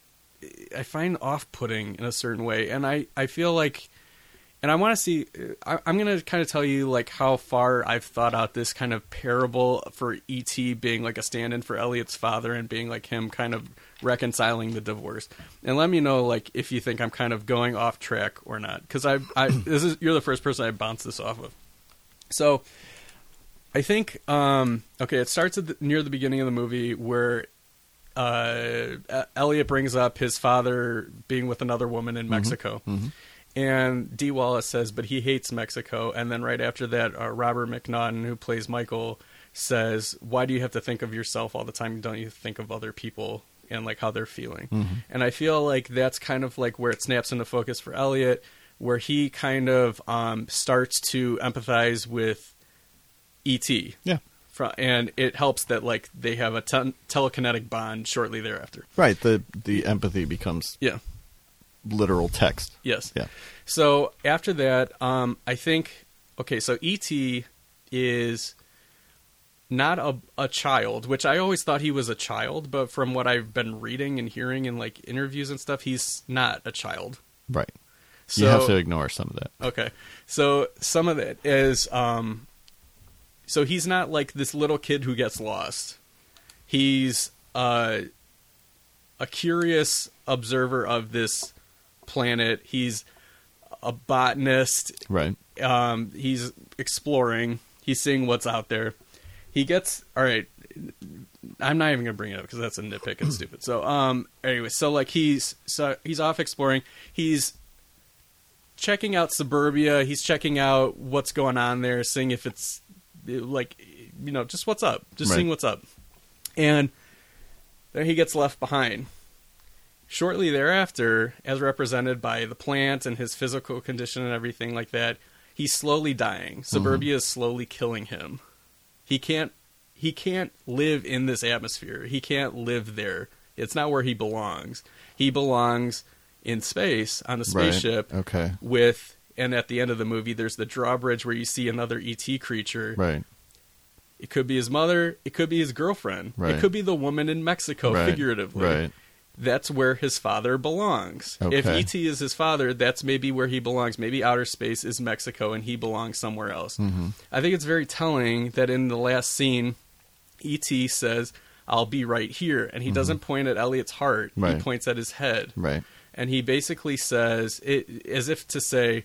I find off-putting in a certain way. And I, I feel like, and I want to see, I, I'm going to kind of tell you like how far I've thought out this kind of parable for E T being like a stand-in for Elliot's father and being like him kind of reconciling the divorce. And let me know like if you think I'm kind of going off track or not. Because I, I, this is you're the first person I bounced this off of. So I think, um, okay, it starts at the, near the beginning of the movie where uh, Elliot brings up his father being with another woman in Mexico. Mm-hmm. And Dee Wallace says, but he hates Mexico. And then right after that, uh, Robert McNaughton, who plays Michael, says, why do you have to think of yourself all the time? Don't you think of other people and like how they're feeling? Mm-hmm. And I feel like that's kind of like where it snaps into focus for Elliot, where he kind of um, starts to empathize with E T. Yeah. And it helps that like they have a te- telekinetic bond shortly thereafter. Right. The the empathy becomes Yeah. literal text. Yes. Yeah. So after that, um, I think, okay, so E T is not a, a child, which I always thought he was a child, but from what I've been reading and hearing in like interviews and stuff, he's not a child. Right. So, you have to ignore some of that. Okay. So some of it is, um, so he's not like this little kid who gets lost. He's uh, a curious observer of this planet. He's a botanist. Right. Um, he's exploring. He's seeing what's out there. He gets, all right, I'm not even going to bring it up because that's a nitpick and stupid. So, um, anyway, so like he's, so he's off exploring. He's checking out suburbia. He's checking out what's going on there, seeing if it's like, you know, just what's up, just Right. seeing what's up. And then he gets left behind. Shortly thereafter, as represented by the plant and his physical condition and everything like that, he's slowly dying. Suburbia mm-hmm. is slowly killing him. He can't he can't live in this atmosphere. He can't live there. It's not where he belongs. He belongs in space on a spaceship. Right. Okay. With, and at the end of the movie, there's the drawbridge where you see another E T creature. Right. It could be his mother. It could be his girlfriend. Right. It could be the woman in Mexico, right. figuratively. Right. That's where his father belongs. Okay. If E T is his father, that's maybe where he belongs. Maybe outer space is Mexico and he belongs somewhere else. Mm-hmm. I think it's very telling that in the last scene, E T says, I'll be right here. And he mm-hmm. doesn't point at Elliot's heart. Right. He points at his head. Right. And he basically says, it, as if to say,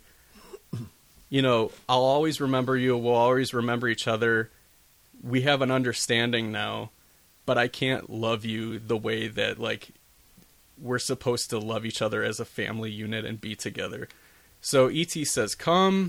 you know, I'll always remember you. We'll always remember each other. We have an understanding now, but I can't love you the way that, like, we're supposed to love each other as a family unit and be together. So E T says, come.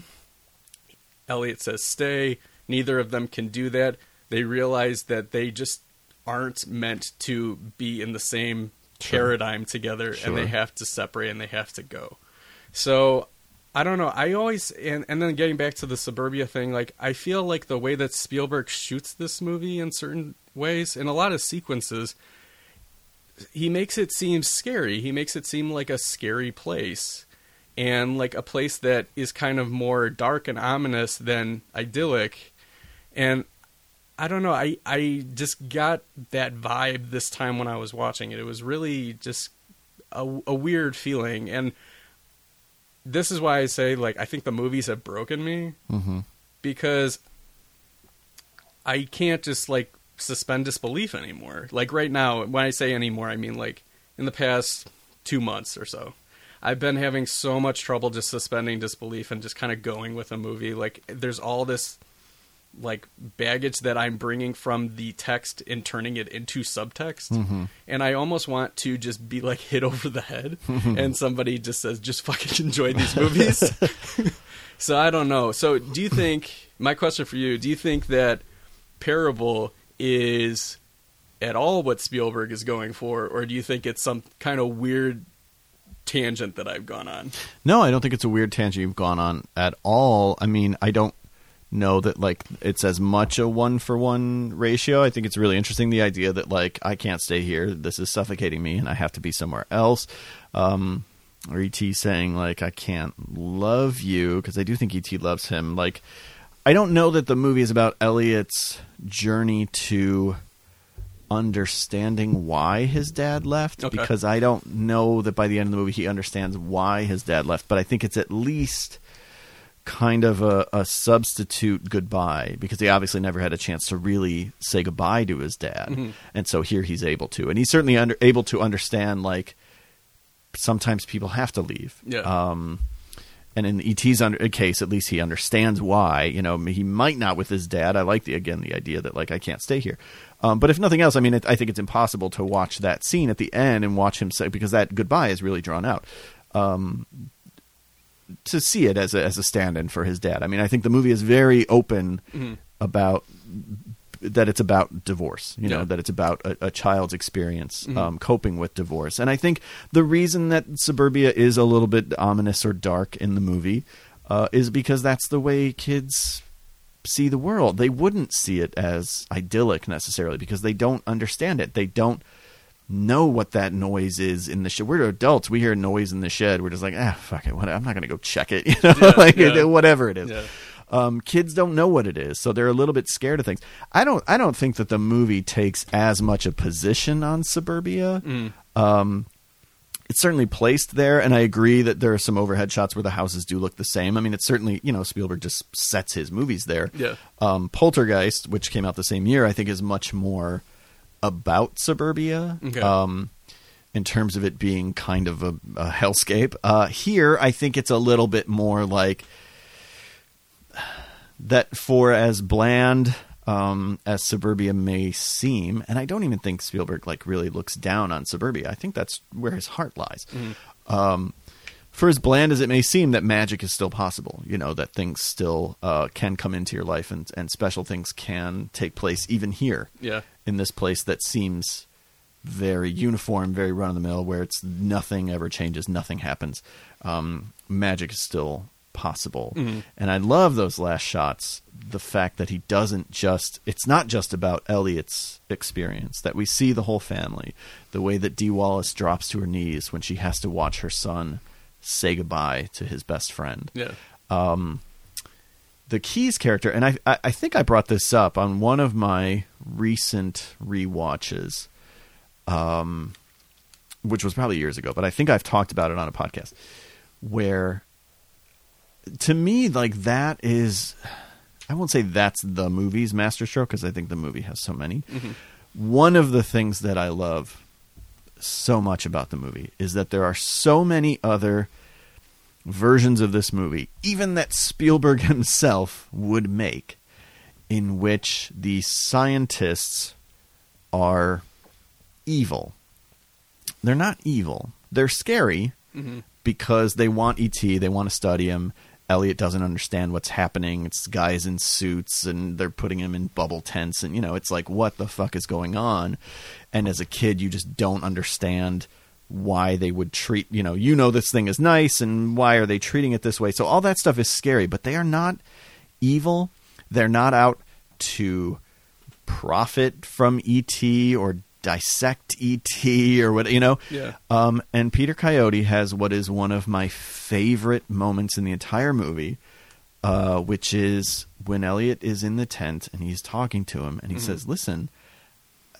Elliot says, stay. Neither of them can do that. They realize that they just aren't meant to be in the same sure. paradigm together, sure. and they have to separate and they have to go. So I don't know. I always, and, and then getting back to the suburbia thing, like, I feel like the way that Spielberg shoots this movie in certain ways, in a lot of sequences, he makes it seem scary. He makes it seem like a scary place, and like a place that is kind of more dark and ominous than idyllic. And I don't know, I, I just got that vibe this time when I was watching it. It was really just a, a weird feeling. And this is why I say, like, I think the movies have broken me. Mm-hmm. Because I can't just, like, suspend disbelief anymore. Like, right now, when I say anymore, I mean, like, in the past two months or so, I've been having so much trouble just suspending disbelief and just kind of going with a movie. Like, there's all this, like, baggage that I'm bringing from the text and turning it into subtext. Mm-hmm. And I almost want to just be, like, hit over the head and somebody just says, just fucking enjoy these movies. So I don't know. So do you think, my question for you, do you think that Parable is at all what Spielberg is going for, or do you think it's some kind of weird tangent that I've gone on? No, I don't think it's a weird tangent you've gone on at all. I mean, I don't know that, like, it's as much a one-for-one ratio. I think it's really interesting, the idea that, like, I can't stay here. This is suffocating me, and I have to be somewhere else. Um... Or E T saying, like, I can't love you, because I do think E T loves him. Like, I don't know that the movie is about Elliot's journey to understanding why his dad left, okay. because I don't know that by the end of the movie he understands why his dad left, but I think it's at least kind of a, a substitute goodbye, because he obviously never had a chance to really say goodbye to his dad, mm-hmm. and so here he's able to. And he's certainly under, able to understand, like, sometimes people have to leave. Yeah. Um, and in E T's under, case, at least he understands why. You know, he might not with his dad. I like the again the idea that, like, I can't stay here. Um, but if nothing else, I mean, it, I think it's impossible to watch that scene at the end and watch him say, because that goodbye is really drawn out. Um, to see it as a as a stand-in for his dad. I mean, I think the movie is very open mm-hmm. about that it's about divorce, you know, yeah. that it's about a, a child's experience, mm-hmm. um, coping with divorce. And I think the reason that Suburbia is a little bit ominous or dark in the movie uh, is because that's the way kids see the world. They wouldn't see it as idyllic necessarily, because they don't understand it. They don't know what that noise is in the shed. We're adults. We hear a noise in the shed. We're just like, ah, fuck it. What, I'm not going to go check it. You know, yeah, like yeah. whatever it is. Yeah. Um, kids don't know what it is, so they're a little bit scared of things. I don't. I don't think that the movie takes as much a position on Suburbia. Mm. Um, it's certainly placed there, and I agree that there are some overhead shots where the houses do look the same. I mean, it's certainly, you know, Spielberg just sets his movies there. Yeah. Um, Poltergeist, which came out the same year, I think is much more about Suburbia. Okay. Um, in terms of it being kind of a, a hellscape. Uh, here, I think it's a little bit more like that. For as bland um, as Suburbia may seem, and I don't even think Spielberg like really looks down on Suburbia. I think that's where his heart lies. Mm-hmm. Um, for as bland as it may seem, that magic is still possible. You know, that things still uh, can come into your life, and, and special things can take place even here. Yeah. In this place that seems very uniform, very run-of-the-mill, where it's nothing ever changes, nothing happens. Um, magic is still possible. Mm-hmm. And I love those last shots, the fact that he doesn't just, it's not just about Elliot's experience, that we see the whole family, the way that Dee Wallace drops to her knees when she has to watch her son say goodbye to his best friend. Yeah. Um, the Keyes character, and I, I, I think I brought this up on one of my recent rewatches, um, which was probably years ago, but I think I've talked about it on a podcast, where to me, like, that is, I won't say that's the movie's masterstroke, because I think the movie has so many. Mm-hmm. One of the things that I love so much about the movie is that there are so many other versions of this movie, even that Spielberg himself would make, in which the scientists are evil. They're not evil. They're scary mm-hmm. because they want E T, they want to study him. Elliot doesn't understand what's happening. It's guys in suits, and they're putting him in bubble tents, and, you know, it's like, what the fuck is going on? And as a kid, you just don't understand why they would treat, you know, you know this thing is nice, and why are they treating it this way? So all that stuff is scary, but they are not evil. They're not out to profit from E T or dissect E T or what, you know. Yeah. Um, and Peter Coyote has what is one of my favorite moments in the entire movie, uh, which is when Elliot is in the tent and he's talking to him, and he mm-hmm. says, listen,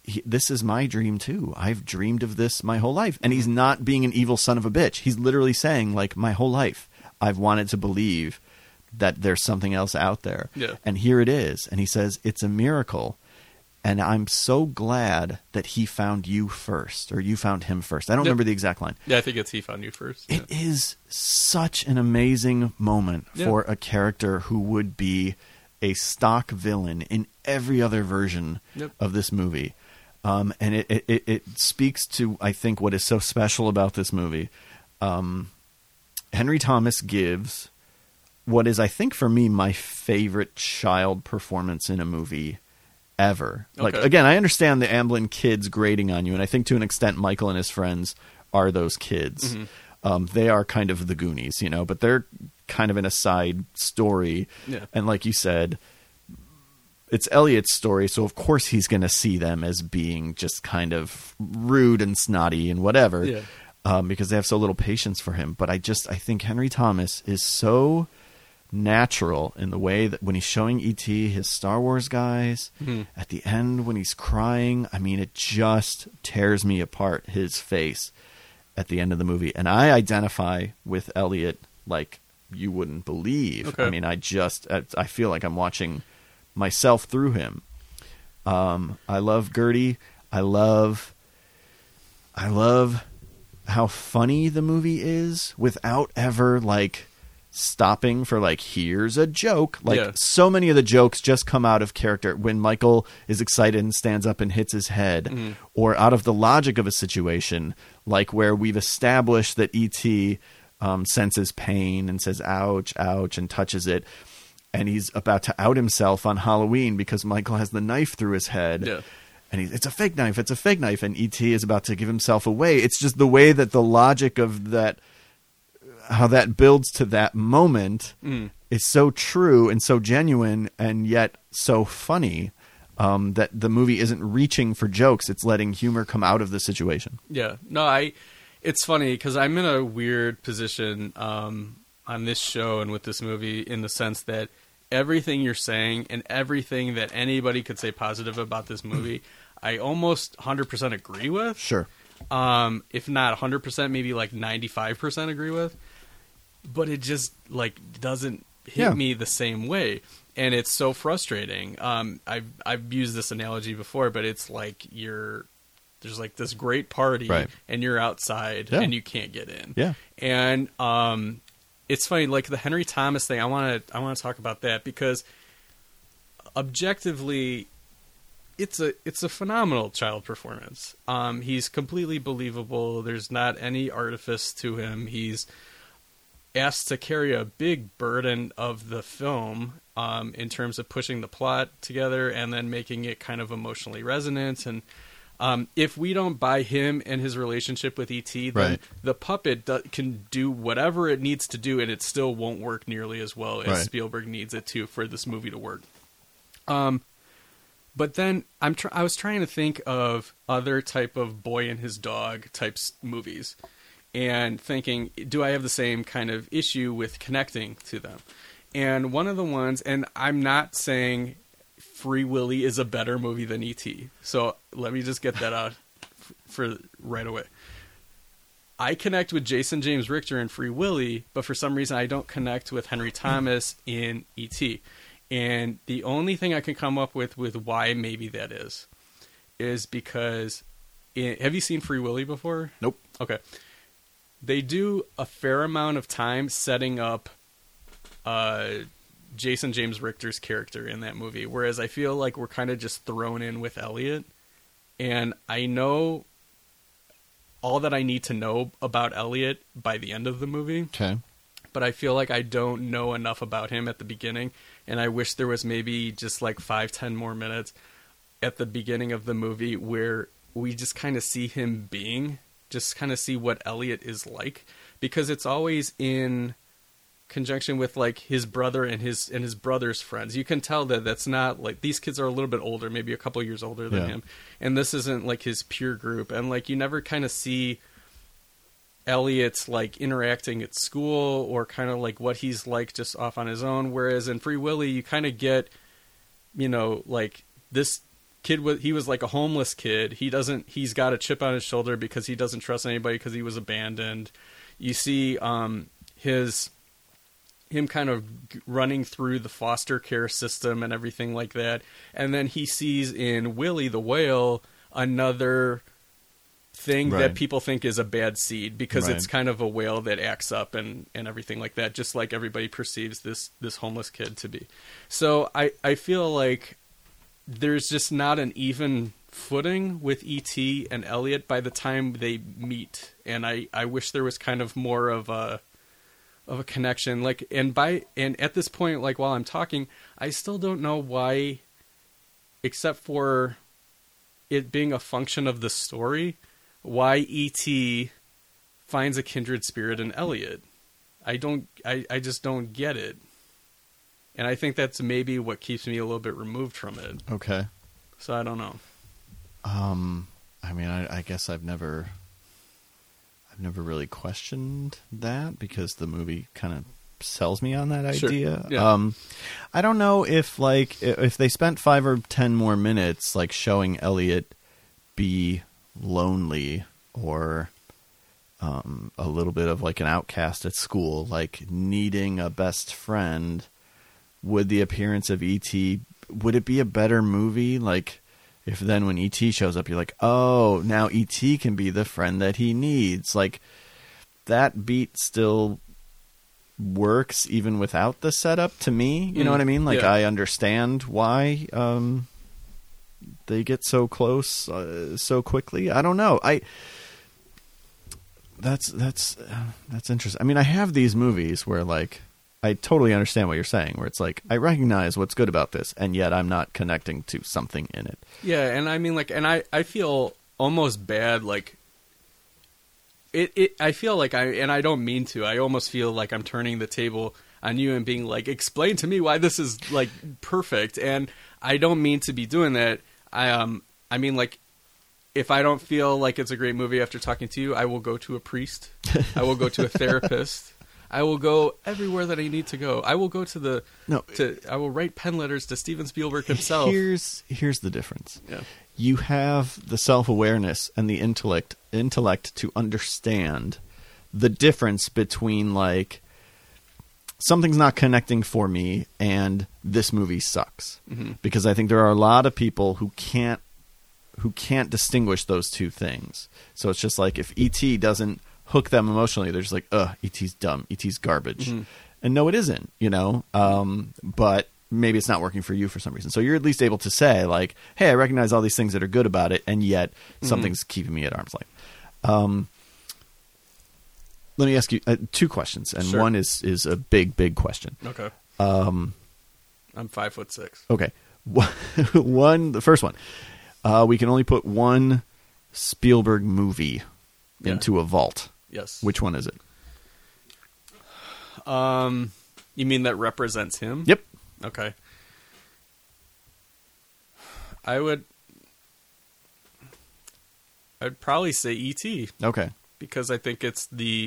he, this is my dream too. I've dreamed of this my whole life. And he's not being an evil son of a bitch. He's literally saying, like, my whole life I've wanted to believe that there's something else out there. Yeah. And here it is. And he says, it's a miracle. And I'm so glad that he found you first, or you found him first. I don't Yep. remember the exact line. Yeah, I think it's he found you first. It Yeah. is such an amazing moment Yeah. for a character who would be a stock villain in every other version Yep. of this movie. Um, and it, it, it speaks to, I think, what is so special about this movie. Um, Henry Thomas gives what is, I think, for me, my favorite child performance in a movie ever. Like, Okay. again, I understand the Amblin kids grating on you, and I think to an extent Michael and his friends are those kids. Mhm. Um, they are kind of the Goonies, you know, but they're kind of in a side story. Yeah. And like you said, it's Elliot's story, so of course he's going to see them as being just kind of rude and snotty and whatever, Yeah. um, because they have so little patience for him. But I just, I think Henry Thomas is so natural in the way that when he's showing E T his Star Wars guys, Mhm. at the end when he's crying, I mean, it just tears me apart, his face at the end of the movie. And I identify with Elliot like you wouldn't believe. Okay. I mean, I just, I, I feel like I'm watching myself through him. Um, I love Gertie. I love, I love how funny the movie is without ever like stopping for like, here's a joke. Like Yeah. so many of the jokes just come out of character when Michael is excited and stands up and hits his head, Mhm. or out of the logic of a situation, like where we've established that E T um, senses pain and says, ouch, ouch, and touches it. And he's about to out himself on Halloween because Michael has the knife through his head. Yeah. And he's, it's a fake knife, it's a fake knife. And E T is about to give himself away. It's just the way that the logic of that, how that builds to that moment Mm. is so true and so genuine and yet so funny, um, that the movie isn't reaching for jokes. It's letting humor come out of the situation. Yeah. No, I. It's funny because I'm in a weird position um, on this show and with this movie in the sense that everything you're saying and everything that anybody could say positive about this movie, I almost one hundred percent agree with. Sure. Um, if not one hundred percent, maybe like ninety-five percent agree with. But it just like doesn't hit Yeah. me the same way. And it's so frustrating. Um, I've, I've used this analogy before, but it's like you're, there's like this great party Right. and you're outside Yeah. and you can't get in. Yeah. And um, it's funny, like the Henry Thomas thing. I want to I want to talk about that because objectively, it's a it's a phenomenal child performance. Um, he's completely believable. There's not any artifice to him. He's asked to carry a big burden of the film um, in terms of pushing the plot together and then making it kind of emotionally resonant. And um, if we don't buy him and his relationship with E T, then Right. the puppet do- can do whatever it needs to do, and it still won't work nearly as well as Right. Spielberg needs it to for this movie to work. Um, but then I'm tr- I was trying to think of other type of boy and his dog types movies, and thinking, do I have the same kind of issue with connecting to them? And one of the ones, and I'm not saying Free Willy is a better movie than E T. So let me just get that out f- for right away. I connect with Jason James Richter in Free Willy, but for some reason I don't connect with Henry Thomas in E T. And the only thing I can come up with with why maybe that is, is because, in, have you seen Free Willy before? Nope. Okay. They do a fair amount of time setting up uh, Jason James Richter's character in that movie, whereas I feel like we're kind of just thrown in with Elliot. And I know all that I need to know about Elliot by the end of the movie, Okay. but I feel like I don't know enough about him at the beginning, and I wish there was maybe just like five, ten more minutes at the beginning of the movie where we just kind of see him being, just kind of see what Elliot is like, because it's always in conjunction with like his brother and his and his brother's friends. You can tell that that's not like, these kids are a little bit older, maybe a couple years older than Yeah. him, and this isn't like his peer group, and like you never kind of see Elliot's like interacting at school or kind of like what he's like just off on his own, whereas in Free Willy you kind of get, you know, like this kid was he was like a homeless kid. He doesn't he's got a chip on his shoulder because he doesn't trust anybody because he was abandoned. You see um, his him kind of running through the foster care system and everything like that. And then he sees in Willie the whale another thing right. that people think is a bad seed because right. it's kind of a whale that acts up and, and everything like that, just like everybody perceives this, this homeless kid to be. So I, I feel like there's just not an even footing with E T and Elliot by the time they meet. And I, I wish there was kind of more of a, of a connection. Like, and by, and at this point, like while I'm talking, I still don't know why, except for it being a function of the story, why E T finds a kindred spirit in Elliot. I don't, I, I just don't get it. And I think that's maybe what keeps me a little bit removed from it. Okay. So I don't know. Um, I mean, I, I guess I've never, I've never really questioned that because the movie kind of sells me on that Sure. idea. Yeah. Um, I don't know if like, if they spent five or ten more minutes, like showing Elliot be lonely or um, a little bit of like an outcast at school, like needing a best friend, would the appearance of E T, would it be a better movie? Like if then when E T shows up, you're like, oh, now E T can be the friend that he needs. Like that beat still works even without the setup to me. You know Mm, what I mean? Like yeah. I understand why um, they get so close uh, so quickly. I don't know. I that's that's uh, that's interesting. I mean, I have these movies where like I totally understand what you're saying, where it's like I recognize what's good about this, and yet I'm not connecting to something in it. Yeah, and I mean, like, and I, I feel almost bad, like, it, it, I feel like I, and I don't mean to, I almost feel like I'm turning the table on you and being like, explain to me why this is, like, perfect, and I don't mean to be doing that. I, um, I mean, like, if I don't feel like it's a great movie after talking to you, I will go to a priest, I will go to a therapist, I will go everywhere that I need to go. I will go to the No, to I will write pen letters to Steven Spielberg himself. Here's here's the difference. Yeah. You have the self-awareness and the intellect intellect to understand the difference between like something's not connecting for me and this movie sucks. Mm-hmm. Because I think there are a lot of people who can't who can't distinguish those two things. So it's just like if E T doesn't hook them emotionally, they're just like, ugh, E T's dumb, E T's garbage. Mm-hmm. And no, it isn't, you know, um, but maybe it's not working for you for some reason. So you're at least able to say like, hey, I recognize all these things that are good about it, and yet Mm-hmm. something's keeping me at arm's length. Um, let me ask you uh, two questions, and Sure. one is, is a big, big question. Okay. Um, I'm five foot six. okay. One, the first one, uh, we can only put one Spielberg movie Yeah. into a vault. Yes. Which one is it? Um, you mean that represents him? Yep. Okay. I would. I'd probably say E T Okay. because I think it's the.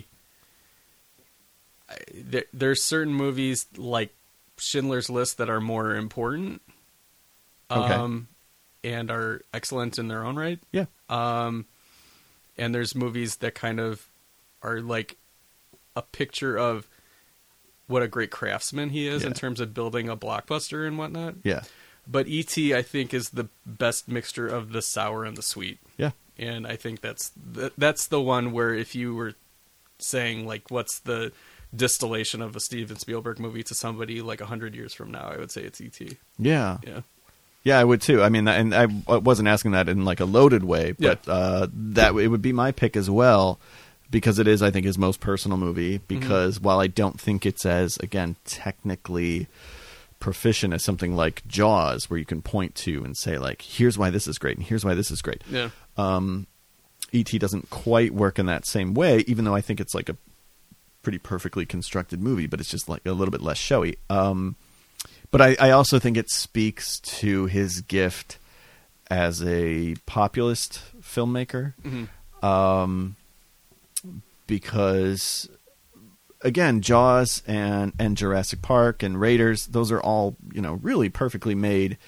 I, there, there's certain movies like Schindler's List that are more important. Okay. Um, and are excellent in their own right. Yeah. Um, and there's movies that kind of are like a picture of what a great craftsman he is Yeah. in terms of building a blockbuster and whatnot. Yeah. But E T, I think, is the best mixture of the sour and the sweet. Yeah. And I think that's the, that's the one where if you were saying, like, what's the distillation of a Steven Spielberg movie to somebody like one hundred years from now, I would say it's E T. Yeah. Yeah. Yeah, I would too. I mean, and I wasn't asking that in like a loaded way, but Yeah. uh, that it would be my pick as well, because it is, I think, his most personal movie. Because Mm-hmm. while I don't think it's as, again, technically proficient as something like Jaws, where you can point to and say like, here's why this is great and here's why this is great. Yeah. Um, E T doesn't quite work in that same way, even though I think it's like a pretty perfectly constructed movie, but it's just like a little bit less showy. Um, but I, I also think it speaks to his gift as a populist filmmaker, Mm-hmm. um, because again, Jaws and, and Jurassic Park and Raiders, those are all, you know, really perfectly made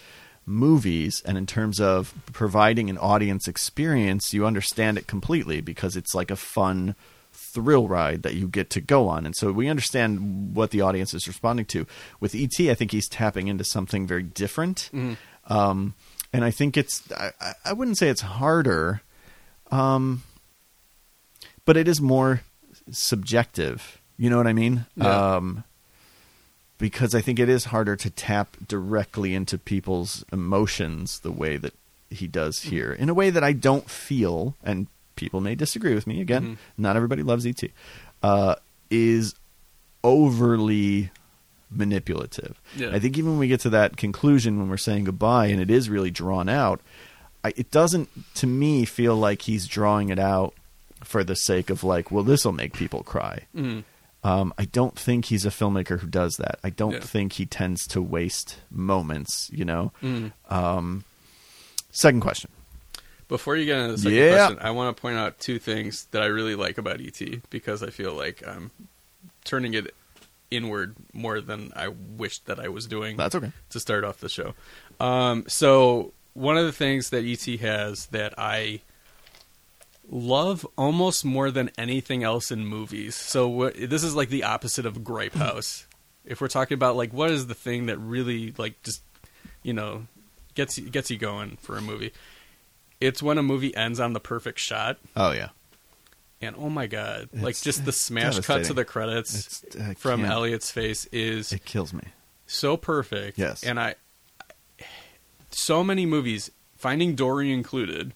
movies and in terms of providing an audience experience, you understand it completely because it's like a fun thrill ride that you get to go on. And so we understand what the audience is responding to. With E T, I think he's tapping into something very different. Mm-hmm. Um, and I think it's, I, I wouldn't say it's harder, um, but it is more subjective. You know what I mean? Yeah. Um, because I think it is harder to tap directly into people's emotions the way that he does here, in a way that I don't feel, and people may disagree with me, again, mm-hmm. not everybody loves E T, uh, is overly manipulative. Yeah. I think even when we get to that conclusion when we're saying goodbye and it is really drawn out, I, it doesn't, to me, feel like he's drawing it out for the sake of like, well, this will make people cry. Mm-hmm. Um, I don't think he's a filmmaker who does that. I don't yeah. think he tends to waste moments, you know? Mm. Um, second question. Before you get into the second yeah. question, I want to point out two things that I really like about E T because I feel like I'm turning it inward more than I wished that I was doing. That's okay. To start off the show. Um, so one of the things that E T has that I love almost more than anything else in movies. So what, this is like the opposite of Gripe House. If we're talking about like what is the thing that really like just, you know, gets gets you going for a movie. It's when a movie ends on the perfect shot. Oh yeah. And oh my god, it's, like just the smash cut to the credits from Elliot's face is it kills me. So perfect. Yes. And I so many movies, Finding Dory included,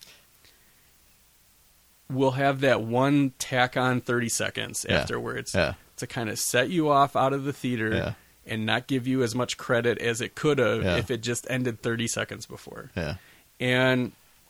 will have that one tack on thirty seconds yeah. afterwards yeah. to kind of set you off out of the theater yeah. and not give you as much credit as it could have yeah. if it just ended thirty seconds before. Yeah. And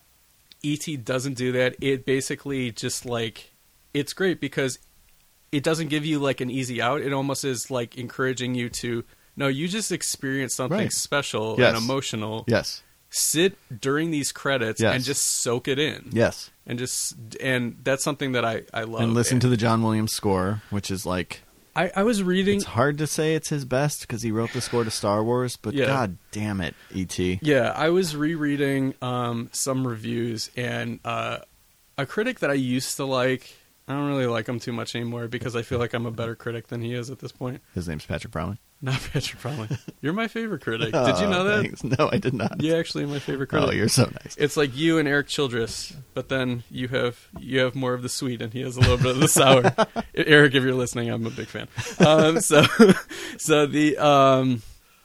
E T doesn't do that. It basically just like, it's great because it doesn't give you like an easy out. It almost is like encouraging you to, no, you just experience something right. special yes. and emotional. Yes. Sit during these credits yes. and just soak it in. Yes. And just, and that's something that I, I love. And listen and, to the John Williams score, which is like, I, I was reading. It's hard to say it's his best because he wrote the score to Star Wars, but yeah. god damn it, E T. Yeah, I was rereading um, some reviews, and uh, a critic that I used to like, I don't really like him too much anymore because I feel like I'm a better critic than he is at this point. His name's Patrick Browning. Not Patrick Browning. You're my favorite critic. Did you know that? Thanks. No, I did not. You're actually my favorite critic. Oh, you're so nice. It's like you and Eric Childress, but then you have you have more of the sweet, and he has a little bit of the sour. Eric, if you're listening, I'm a big fan. Um, so, so the um,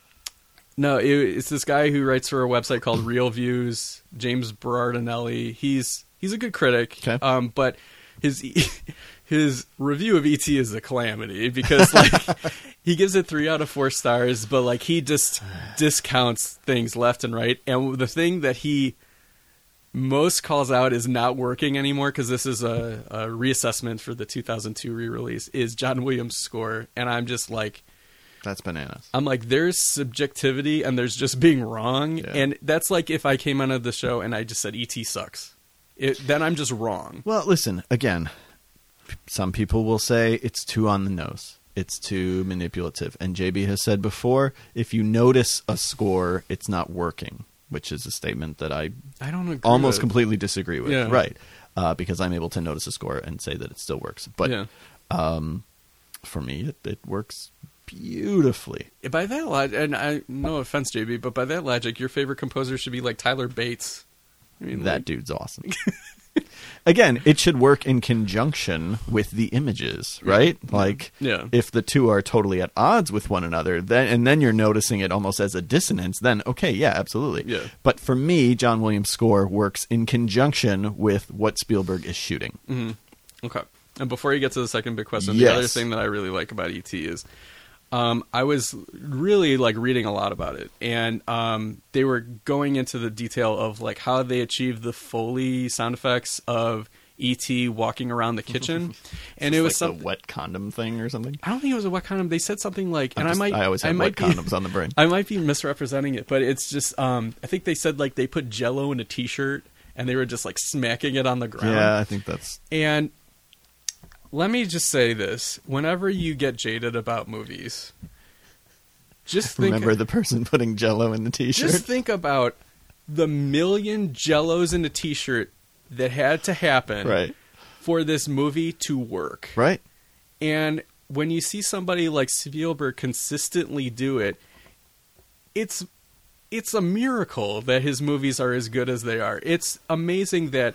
no, it, it's this guy who writes for a website called Real Views, James Berardinelli. He's he's a good critic, okay. um, but his his review of E T is a calamity because like he gives it three out of four stars, but like he just discounts things left and right. And the thing that he most calls out is not working anymore because this is a, a reassessment for the two thousand two re-release is John Williams' score, and I'm just like, that's bananas. I'm like, there's subjectivity and there's just being wrong, yeah. and that's like if I came onto the show and I just said E T sucks. It, then I'm just wrong. Well, listen, again, some people will say it's too on the nose. It's too manipulative. And J B has said before, if you notice a score, it's not working, which is a statement that I, I don't agree almost with. completely disagree with. Yeah. Right. Uh, because I'm able to notice a score and say that it still works. But yeah. um, for me, it, it works beautifully. By that logic, and I, no offense, J B, but by that logic, your favorite composer should be like Tyler Bates. I mean, that like... dude's awesome. Again, it should work in conjunction with the images, right? Like, yeah. if the two are totally at odds with one another, then and then you're noticing it almost as a dissonance, then okay, yeah, absolutely. Yeah. But for me, John Williams' score works in conjunction with what Spielberg is shooting. Mm-hmm. Okay. And before you get to the second big question, yes. the other thing that I really like about E T is Um, I was really like reading a lot about it, and um, they were going into the detail of like how they achieved the Foley sound effects of E T walking around the kitchen, and it was like some the wet condom thing or something. I don't think it was a wet condom. They said something like, and just, I might, I always have I wet might be, condoms on the brain. I might be misrepresenting it, but it's just, um, I think they said like they put Jell-O in a T-shirt, and they were just like smacking it on the ground. Yeah, I think that's and. Let me just say this: whenever you get jaded about movies. Just think, remember the person putting Jell-O in the T-shirt. Just think about the million Jellos in a T-shirt that had to happen Right. for this movie to work. Right. And when you see somebody like Spielberg consistently do it, it's it's a miracle that his movies are as good as they are. It's amazing that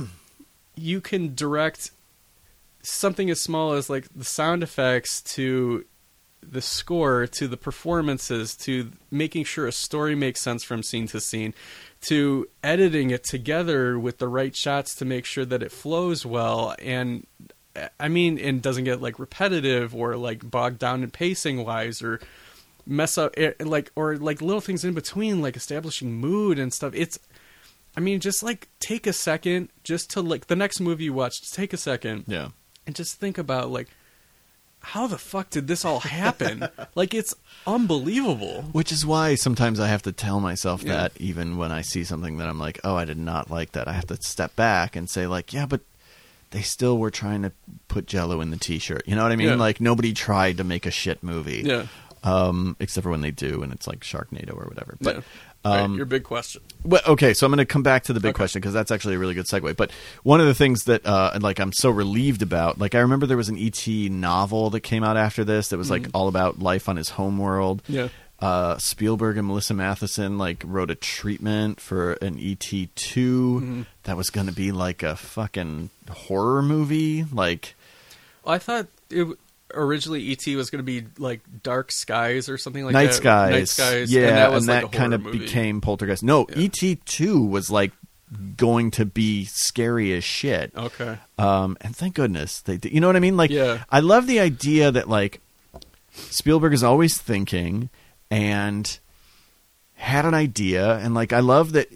you can direct something as small as like the sound effects to the score to the performances to making sure a story makes sense from scene to scene to editing it together with the right shots to make sure that it flows well and I mean and doesn't get like repetitive or like bogged down in pacing wise or mess up like or like little things in between like establishing mood and stuff. It's I mean just like take a second just to like the next movie you watch, just take a second Yeah. and just think about like how the fuck did this all happen? Like, it's unbelievable. Which is why sometimes I have to tell myself Yeah. that even when I see something that I'm like, oh, I did not like that. I have to step back and say like, yeah, but they still were trying to put Jell-O in the T-shirt. You know what I mean? Yeah. Like nobody tried to make a shit movie. Yeah. Um, except for when they do, and it's like Sharknado or whatever. But yeah. Right, um, your big question. Well, okay, so I'm going to come back to the big Okay. question because that's actually a really good segue. But one of the things that, uh, like, I'm so relieved about, like, I remember there was an E T novel that came out after this that was like all about life on his home world. Yeah. Uh, Spielberg and Melissa Matheson like wrote a treatment for an E T two Mm-hmm. that was going to be like a fucking horror movie. Like, Well, I thought it originally E T was going to be like Dark Skies or something like Night that. Skies, Night Skies. yeah, and that, was and like that a horror kind of movie. became Poltergeist. No, Yeah. E T two was like going to be scary as shit. Okay. Um, and thank goodness they did. You know what I mean? Like, Yeah. I love the idea that like Spielberg is always thinking and had an idea, and like I love that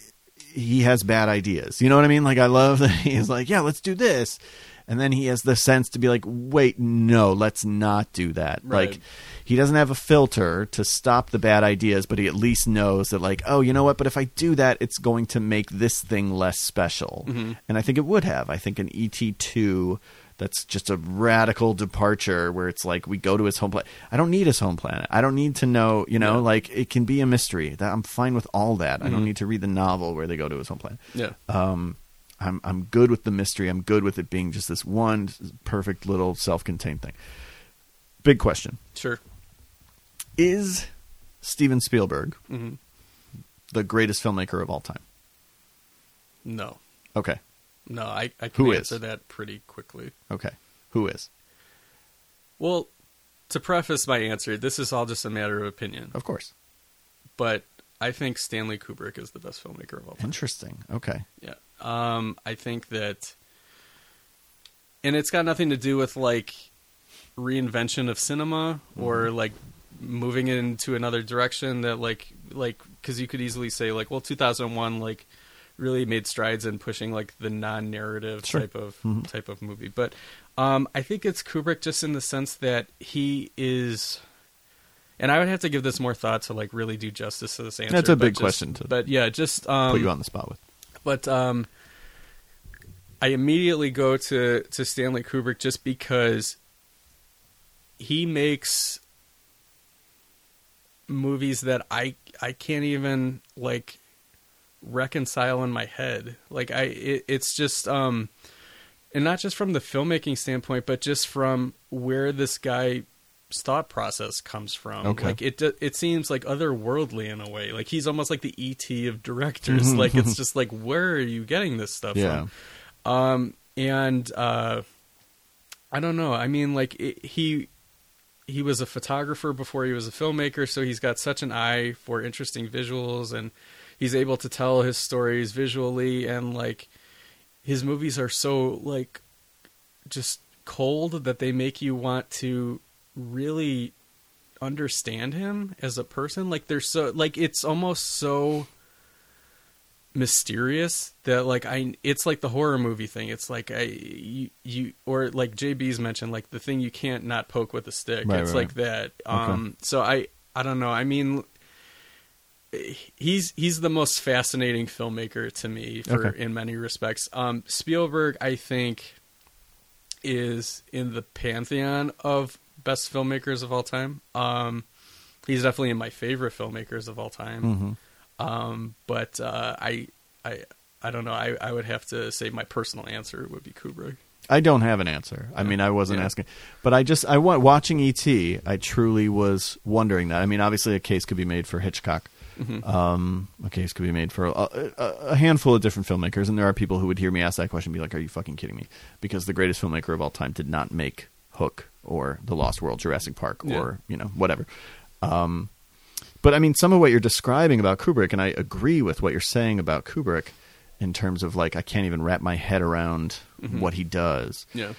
he has bad ideas. You know what I mean? Like I love that he's like, yeah, let's do this. And then he has the sense to be like, wait, no, let's not do that. Right. Like, he doesn't have a filter to stop the bad ideas, but he at least knows that, like, oh, you know what? But if I do that, it's going to make this thing less special. Mm-hmm. And I think it would have. I think an E T two that's just a radical departure where it's like we go to his home planet. I don't need his home planet. I don't need to know, you know, Yeah. like it can be a mystery. That I'm fine with all that. I don't Mhm. need to read the novel where they go to his home planet. Yeah. Um, I'm I'm good with the mystery. I'm good with it being just this one perfect little self-contained thing. Big question. Sure. Is Steven Spielberg Mm-hmm. the greatest filmmaker of all time? No. Okay. No, I, I can Who is? answer that pretty quickly. Okay. Who is? Well, to preface my answer, this is all just a matter of opinion. Of course. But I think Stanley Kubrick is the best filmmaker of all time. Interesting. Okay. Yeah. Um, I think that, and it's got nothing to do with like reinvention of cinema or like moving it into another direction that like, like, cause you could easily say like, well, two thousand one, like really made strides in pushing like the non-narrative Sure. type of, Mhm. type of movie. But, um, I think it's Kubrick just in the sense that he is, and I would have to give this more thought to like really do justice to this answer. That's a but big just- question to But yeah, just, um, put you on the spot with. but um, I immediately go to, to Stanley Kubrick just because he makes movies that I I can't even like reconcile in my head. Like I, it, it's just um, and not just from the filmmaking standpoint, but just from where this guy thought process comes from. Okay. Like it it seems like otherworldly in a way. Like he's almost like the E T of directors. Mhm. Like it's just like, where are you getting this stuff Yeah. from? Um and uh I don't know. I mean like it, he he was a photographer before he was a filmmaker, so he's got such an eye for interesting visuals, and he's able to tell his stories visually, and like his movies are so like just cold that they make you want to really understand him as a person. Like they're so like it's almost so mysterious that like I it's like the horror movie thing. It's like I you, you or like J B's mentioned, like the thing you can't not poke with a stick. Right, it's right, like that. Um so I I don't know. I mean he's he's the most fascinating filmmaker to me for Okay. in many respects. Um Spielberg I think is in the pantheon of best filmmakers of all time. Um he's definitely in my favorite filmmakers of all time. Mm-hmm. Um, but uh, I, I, I don't know. I, I would have to say my personal answer would be Kubrick. I don't have an answer. I mean, I wasn't Yeah. asking, but I just I wa- watching E T. I truly was wondering that. I mean, obviously, a case could be made for Hitchcock. Mm-hmm. Um, a case could be made for a, a, a handful of different filmmakers, and there are people who would hear me ask that question and be like, "Are you fucking kidding me?" Because the greatest filmmaker of all time did not make Hook or The Lost World, Jurassic Park, Yeah. or you know whatever. Um, but I mean, some of what you're describing about Kubrick, and I agree with what you're saying about Kubrick in terms of like I can't even wrap my head around Mhm. what he does. Yeah.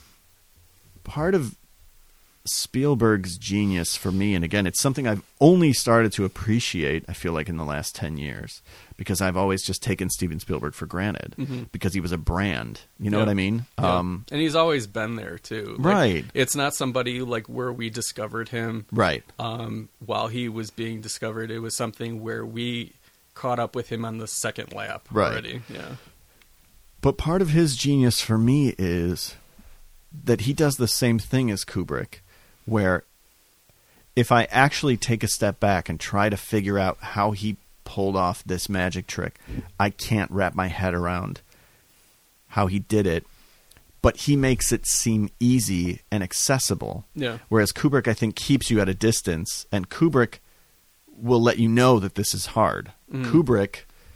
Part of Spielberg's genius for me, and again, it's something I've only started to appreciate, I feel like, in the last ten years, because I've always just taken Steven Spielberg for granted Mhm. because he was a brand. You know Yeah. what I mean? Yeah. Um, and he's always been there too. Like, Right. It's not somebody like where we discovered him right. um, while he was being discovered. It was something where we caught up with him on the second lap Right. already. Yeah. But part of his genius for me is that he does the same thing as Kubrick, where if I actually take a step back and try to figure out how he pulled off this magic trick, I can't wrap my head around how he did it. But he makes it seem easy and accessible. Yeah. Whereas Kubrick, I think, keeps you at a distance, and Kubrick will let you know that this is hard. Mhm. Kubrick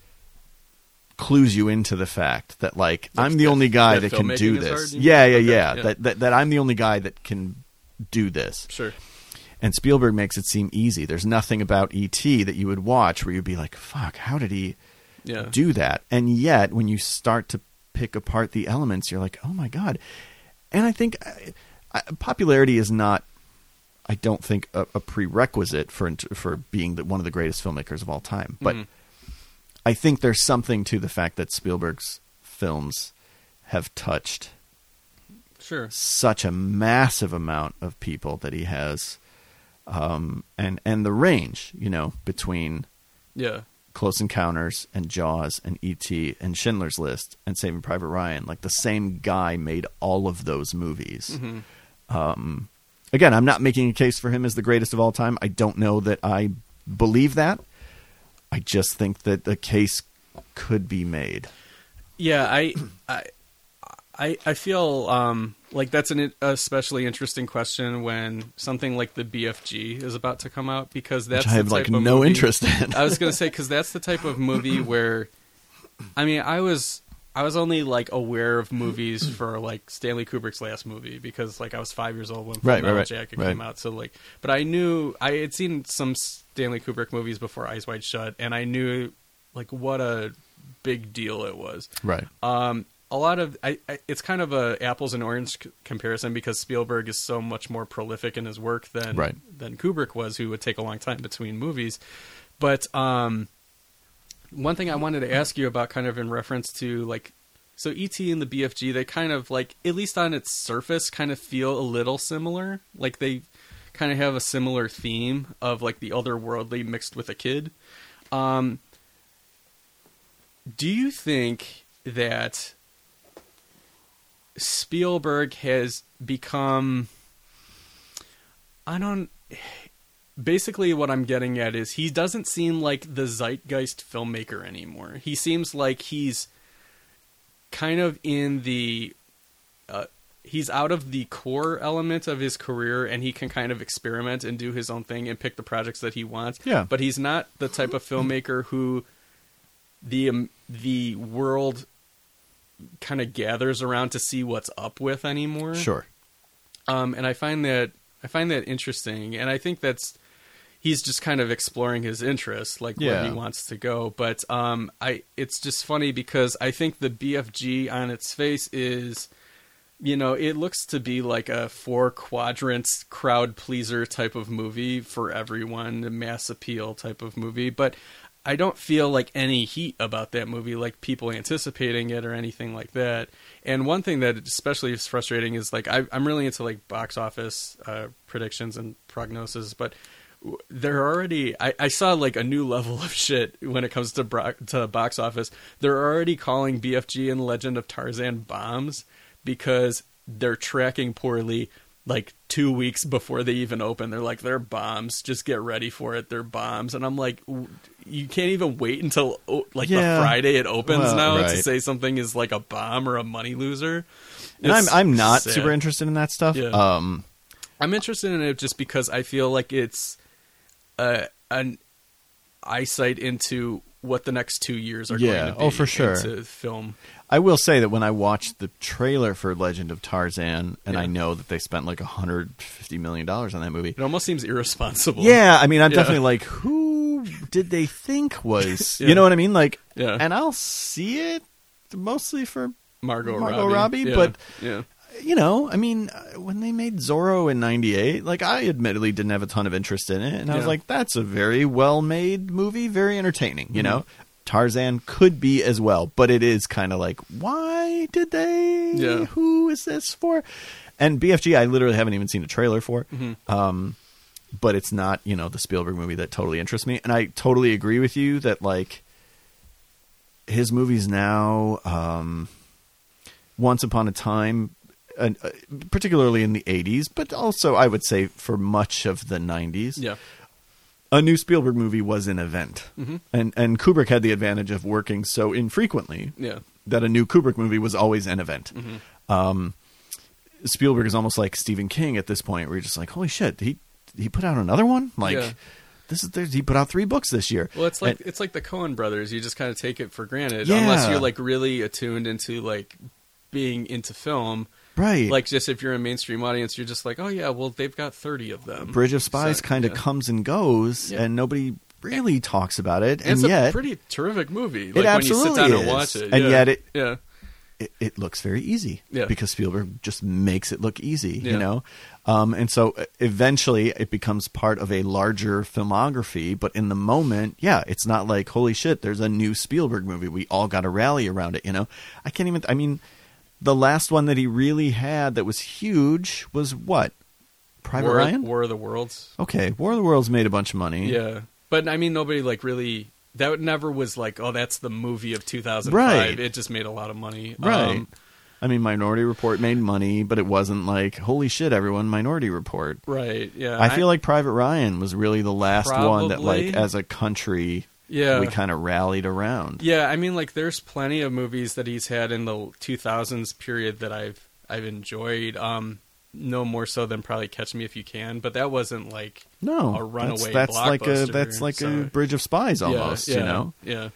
clues you into the fact that, like, That- I'm the that- only guy that, that can do filmmaking is this. hard, you yeah, yeah, mean? yeah. Okay, yeah. That, that that I'm the only guy that can do this. Sure. And Spielberg makes it seem easy. There's nothing about E T that you would watch where you'd be like, fuck, how did he Yeah. do that? And yet, when you start to pick apart the elements, you're like, oh my God. And I think I, I, popularity is not, I don't think, a, a prerequisite for for being the, one of the greatest filmmakers of all time. But Mhm. I think there's something to the fact that Spielberg's films have touched Sure. such a massive amount of people that he has, um, and and the range, you know, between Yeah. Close Encounters and Jaws and E T and Schindler's List and Saving Private Ryan. Like, the same guy made all of those movies. Mhm. Um, again, I'm not making a case for him as the greatest of all time. I don't know that I believe that. I just think that the case could be made. Yeah, I, I, I, I feel um, like that's an especially interesting question when something like the B F G is about to come out, because that's Which I have the like type of no movie- interest in. I was going to say, because that's the type of movie where, I mean, I was I was only like aware of movies for like Stanley Kubrick's last movie, because like I was five years old when Full Right, right, Metal right, Jacket right. came out. So like, but I knew I had seen some Stanley Kubrick movies before Eyes Wide Shut, and I knew like what a big deal it was. Right. Um, a lot of I, I, it's kind of a apples and orange c- comparison, because Spielberg is so much more prolific in his work than Right. than Kubrick was, who would take a long time between movies. But um, one thing I wanted to ask you about, kind of in reference to like, so E T and the B F G, they kind of like, at least on its surface, kind of feel a little similar. Like they kind of have a similar theme of like the otherworldly mixed with a kid. Um, do you think that Spielberg has become, I don't, basically what I'm getting at is he doesn't seem like the zeitgeist filmmaker anymore. He seems like he's kind of in the, uh, he's out of the core element of his career, and he can kind of experiment and do his own thing and pick the projects that he wants. Yeah. But he's not the type of filmmaker who the um, the world kind of gathers around to see what's up with anymore. Sure. Um, and I find that I find that interesting, and I think that's he's just kind of exploring his interests, like Yeah. where he wants to go. But um, I it's just funny because I think the B F G on its face is, you know, it looks to be like a four quadrants crowd pleaser type of movie for everyone, a mass appeal type of movie, but I don't feel like any heat about that movie, like people anticipating it or anything like that. And one thing that especially is frustrating is like I, I'm really into like box office uh, predictions and prognosis, but w- they're already. I, I saw like a new level of shit when it comes to bro- to box office. They're already calling B F G and Legend of Tarzan bombs because they're tracking poorly like two weeks before they even open. They're like, they're bombs. Just get ready for it. They're bombs. And I'm like, you can't even wait until like yeah. the Friday it opens well, now right. to say something is like a bomb or a money loser. And I'm I'm not sad. super interested in that stuff. Yeah. Um, I'm interested in it just because I feel like it's uh, an eyesight into what the next two years are Yeah. going to be. Oh, for sure. Into film. I will say that when I watched the trailer for Legend of Tarzan, and Yeah. I know that they spent like one hundred fifty million dollars on that movie. It almost seems irresponsible. Yeah, I mean, I'm Yeah. definitely like, who did they think was, Yeah. you know what I mean? Like, Yeah. and I'll see it mostly for, Margot, Margot Robbie. Robbie, Yeah. but- yeah. you know, I mean, uh, when they made Zorro in ninety-eight, like, I admittedly didn't have a ton of interest in it, and I was Yeah. like, that's a very well-made movie, very entertaining, you Mhm. know? Tarzan could be as well, but it is kind of like, why did they? Yeah. Who is this for? And B F G, I literally haven't even seen a trailer for. Mhm. Um, but it's not, you know, the Spielberg movie that totally interests me. And I totally agree with you that, like, his movies now, um, Once Upon a Time, uh, uh, particularly in the eighties, but also I would say for much of the nineties, Yeah. a new Spielberg movie was an event. Mhm. And and Kubrick had the advantage of working so infrequently Yeah. that a new Kubrick movie was always an event. Mhm. Um, Spielberg is almost like Stephen King at this point, where you're just like, holy shit, he he put out another one? Like, Yeah. this is there's, he put out three books this year. Well, it's like And- it's like the Coen brothers. You just kind of take it for granted, Yeah. unless you're like really attuned into like being into film. right. Like, just if you're a mainstream audience, you're just like, oh yeah, well they've got thirty of them. Bridge of Spies So, kind of yeah. comes and goes, Yeah. and nobody really talks about it. And And, it's yet, a pretty terrific movie. It Like when you absolutely sit down and is. watch it, And yeah. yet it- yeah, it, it looks very easy Yeah. because Spielberg just makes it look easy, Yeah. you know? Um, and so uh, eventually it becomes part of a larger filmography. But in the moment, yeah, it's not like, holy shit, there's a new Spielberg movie. We all got to rally around it, you know? I can't even, I mean, the last one that he really had that was huge was what? Private War, Ryan? War of the Worlds. Okay, War of the Worlds made a bunch of money. Yeah, but I mean, nobody like really. That never was like, oh, that's the movie of two thousand five. Right. It just made a lot of money. Right. Um, I mean, Minority Report made money, but it wasn't like, holy shit, everyone, Minority Report. right. Yeah. I feel like Private Ryan was really the last one that, Probably. like, as a country, Yeah. we kind of rallied around. Yeah, I mean, like, there's plenty of movies that he's had in the two thousands period that I've I've enjoyed. Um, no more so than probably Catch Me If You Can, but that wasn't like No, a runaway that's, that's like a blockbuster, that's like a so- Bridge of Spies almost, yeah, yeah, you know. Yeah.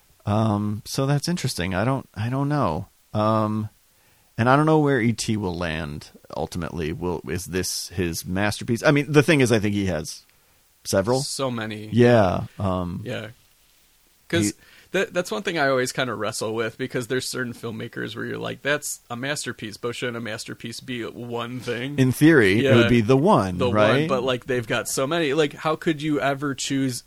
Um, so that's interesting. I don't, I don't know. Um, and I don't know where E T will land ultimately. Will is this his masterpiece? I mean, the thing is, I think he has several. So many. Yeah. Um, Yeah. Because He- that, that's one thing I always kind of wrestle with, because there's certain filmmakers where you're like, that's a masterpiece, but shouldn't a masterpiece be one thing? in theory, Yeah. it would be the one, the right? one, but like they've got so many. Like, how could you ever choose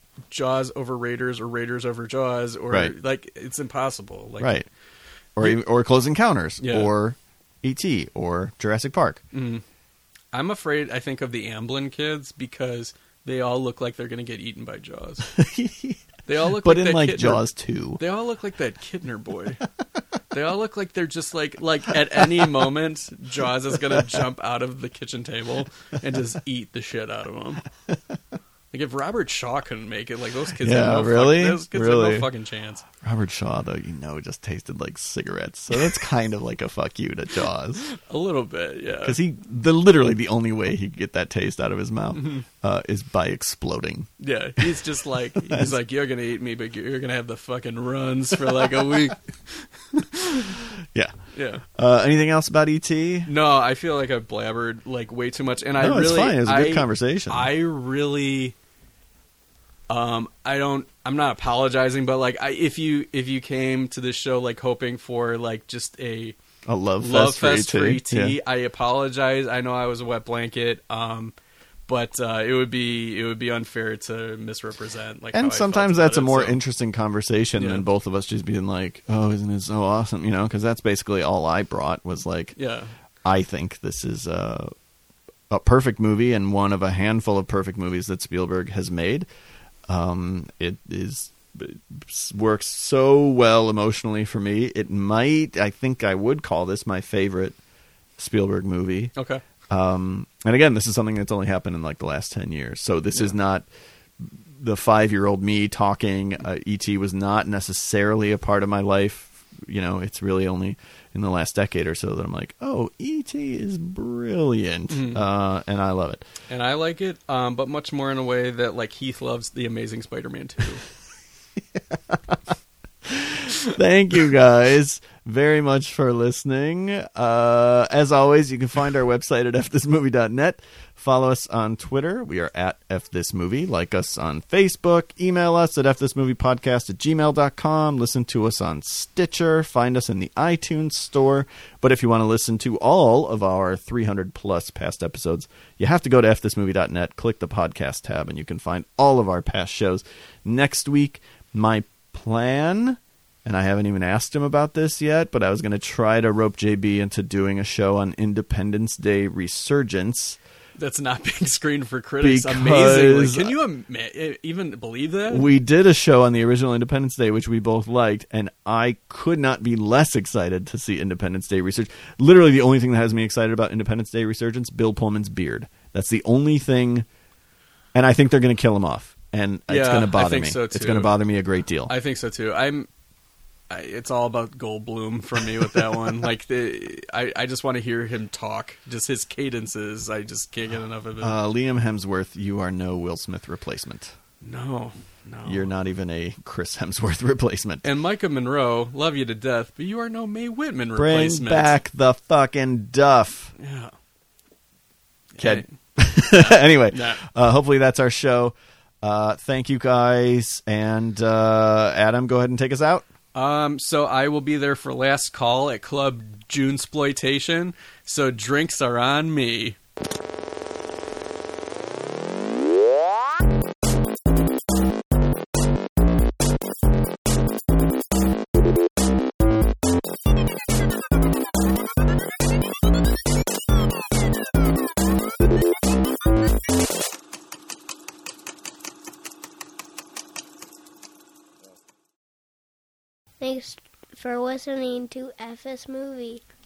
Jaws over Raiders or Raiders over Jaws? Or Right. like, it's impossible. Like, right. Or even, or Close Encounters, Yeah. or E T, or Jurassic Park. mm. I'm afraid, I think, of the Amblin kids because they all look like they're going to get eaten by Jaws. They all look But like in that like Kidner- Jaws two. They all look like that Kidner boy. They all look like they're just like like at any moment Jaws is gonna jump out of the kitchen table and just eat the shit out of him. Like if Robert Shaw couldn't make it, like those kids, Yeah, have no really? fuck, those kids Really? have no fucking chance. Robert Shaw, though, you know, just tasted like cigarettes, so that's kind of like a fuck you to Jaws. A little bit, yeah. Because he, the literally the only way he could get that taste out of his mouth Mm-hmm. uh, is by exploding. Yeah, he's just like he's like you're gonna eat me, but you're gonna have the fucking runs for like a week. Yeah. Yeah. Uh, anything else about E T? No, I feel like I blabbered like way too much, and I No, really, it's fine. It was a good I- conversation. I really, um, I don't. I'm not apologizing, but like, I, if you if you came to this show like hoping for like just a A love fest, love for fest for E T, Yeah. I apologize. I know I was a wet blanket, um, but uh, it would be it would be unfair to misrepresent. Like, how I And felt sometimes about that's a it, more so- interesting conversation Yeah. than both of us just being like, "Oh, isn't it so awesome?" You know, because that's basically all I brought was like, Yeah, I think this is a, a perfect movie and one of a handful of perfect movies that Spielberg has made. Um, it is it works so well emotionally for me. It might, I think, I would call this my favorite Spielberg movie. okay. Um, and again, this is something that's only happened in like the last ten years. So this Yeah. is not the five-year-old me talking. Uh, E T was not necessarily a part of my life. You know, it's really only in the last decade or so that I'm like, oh, E T is brilliant. Mhm. Uh, and I love it. And I like it, um, but much more in a way that like Heath loves The Amazing Spider-Man two. Thank you guys very much for listening. Uh, as always, you can find our website at f this movie dot net. Follow us on Twitter. We are at fthismovie. Like us on Facebook. Email us at fthismoviepodcast at gmail dot com. Listen to us on Stitcher. Find us in the iTunes store. But if you want to listen to all of our three hundred plus past episodes, you have to go to f this movie dot net, click the podcast tab, and you can find all of our past shows. Next week, my plan, and I haven't even asked him about this yet, but I was going to try to rope J B into doing a show on Independence Day Resurgence. That's not being screened for critics. Because- Amazingly. Can you ima- even believe that? We did a show on the original Independence Day, which we both liked, and I could not be less excited to see Independence Day Resurgence. Literally the only thing that has me excited about Independence Day Resurgence, Bill Pullman's beard. That's the only thing, and I think they're going to kill him off, and it's Yeah, going to I bother think me. so, It's too. going to bother me a great deal. I think so too. I'm. I, it's all about Goldblum for me with that one. Like the, I, I just want to hear him talk. Just his cadences. I just can't get enough of it. Uh, Liam Hemsworth, you are no Will Smith replacement. no, no. You're not even a Chris Hemsworth replacement. And Micah Monroe, love you to death, but you are no Mae Whitman Bring replacement. back the fucking Duff. Yeah. Kid. Hey, Anyway, nah. uh, hopefully that's our show. Uh, thank you guys. And uh, Adam, go ahead and take us out. Um, so I will be there for last call at Club Junesploitation. So drinks are on me. Thanks for listening to F S Movie.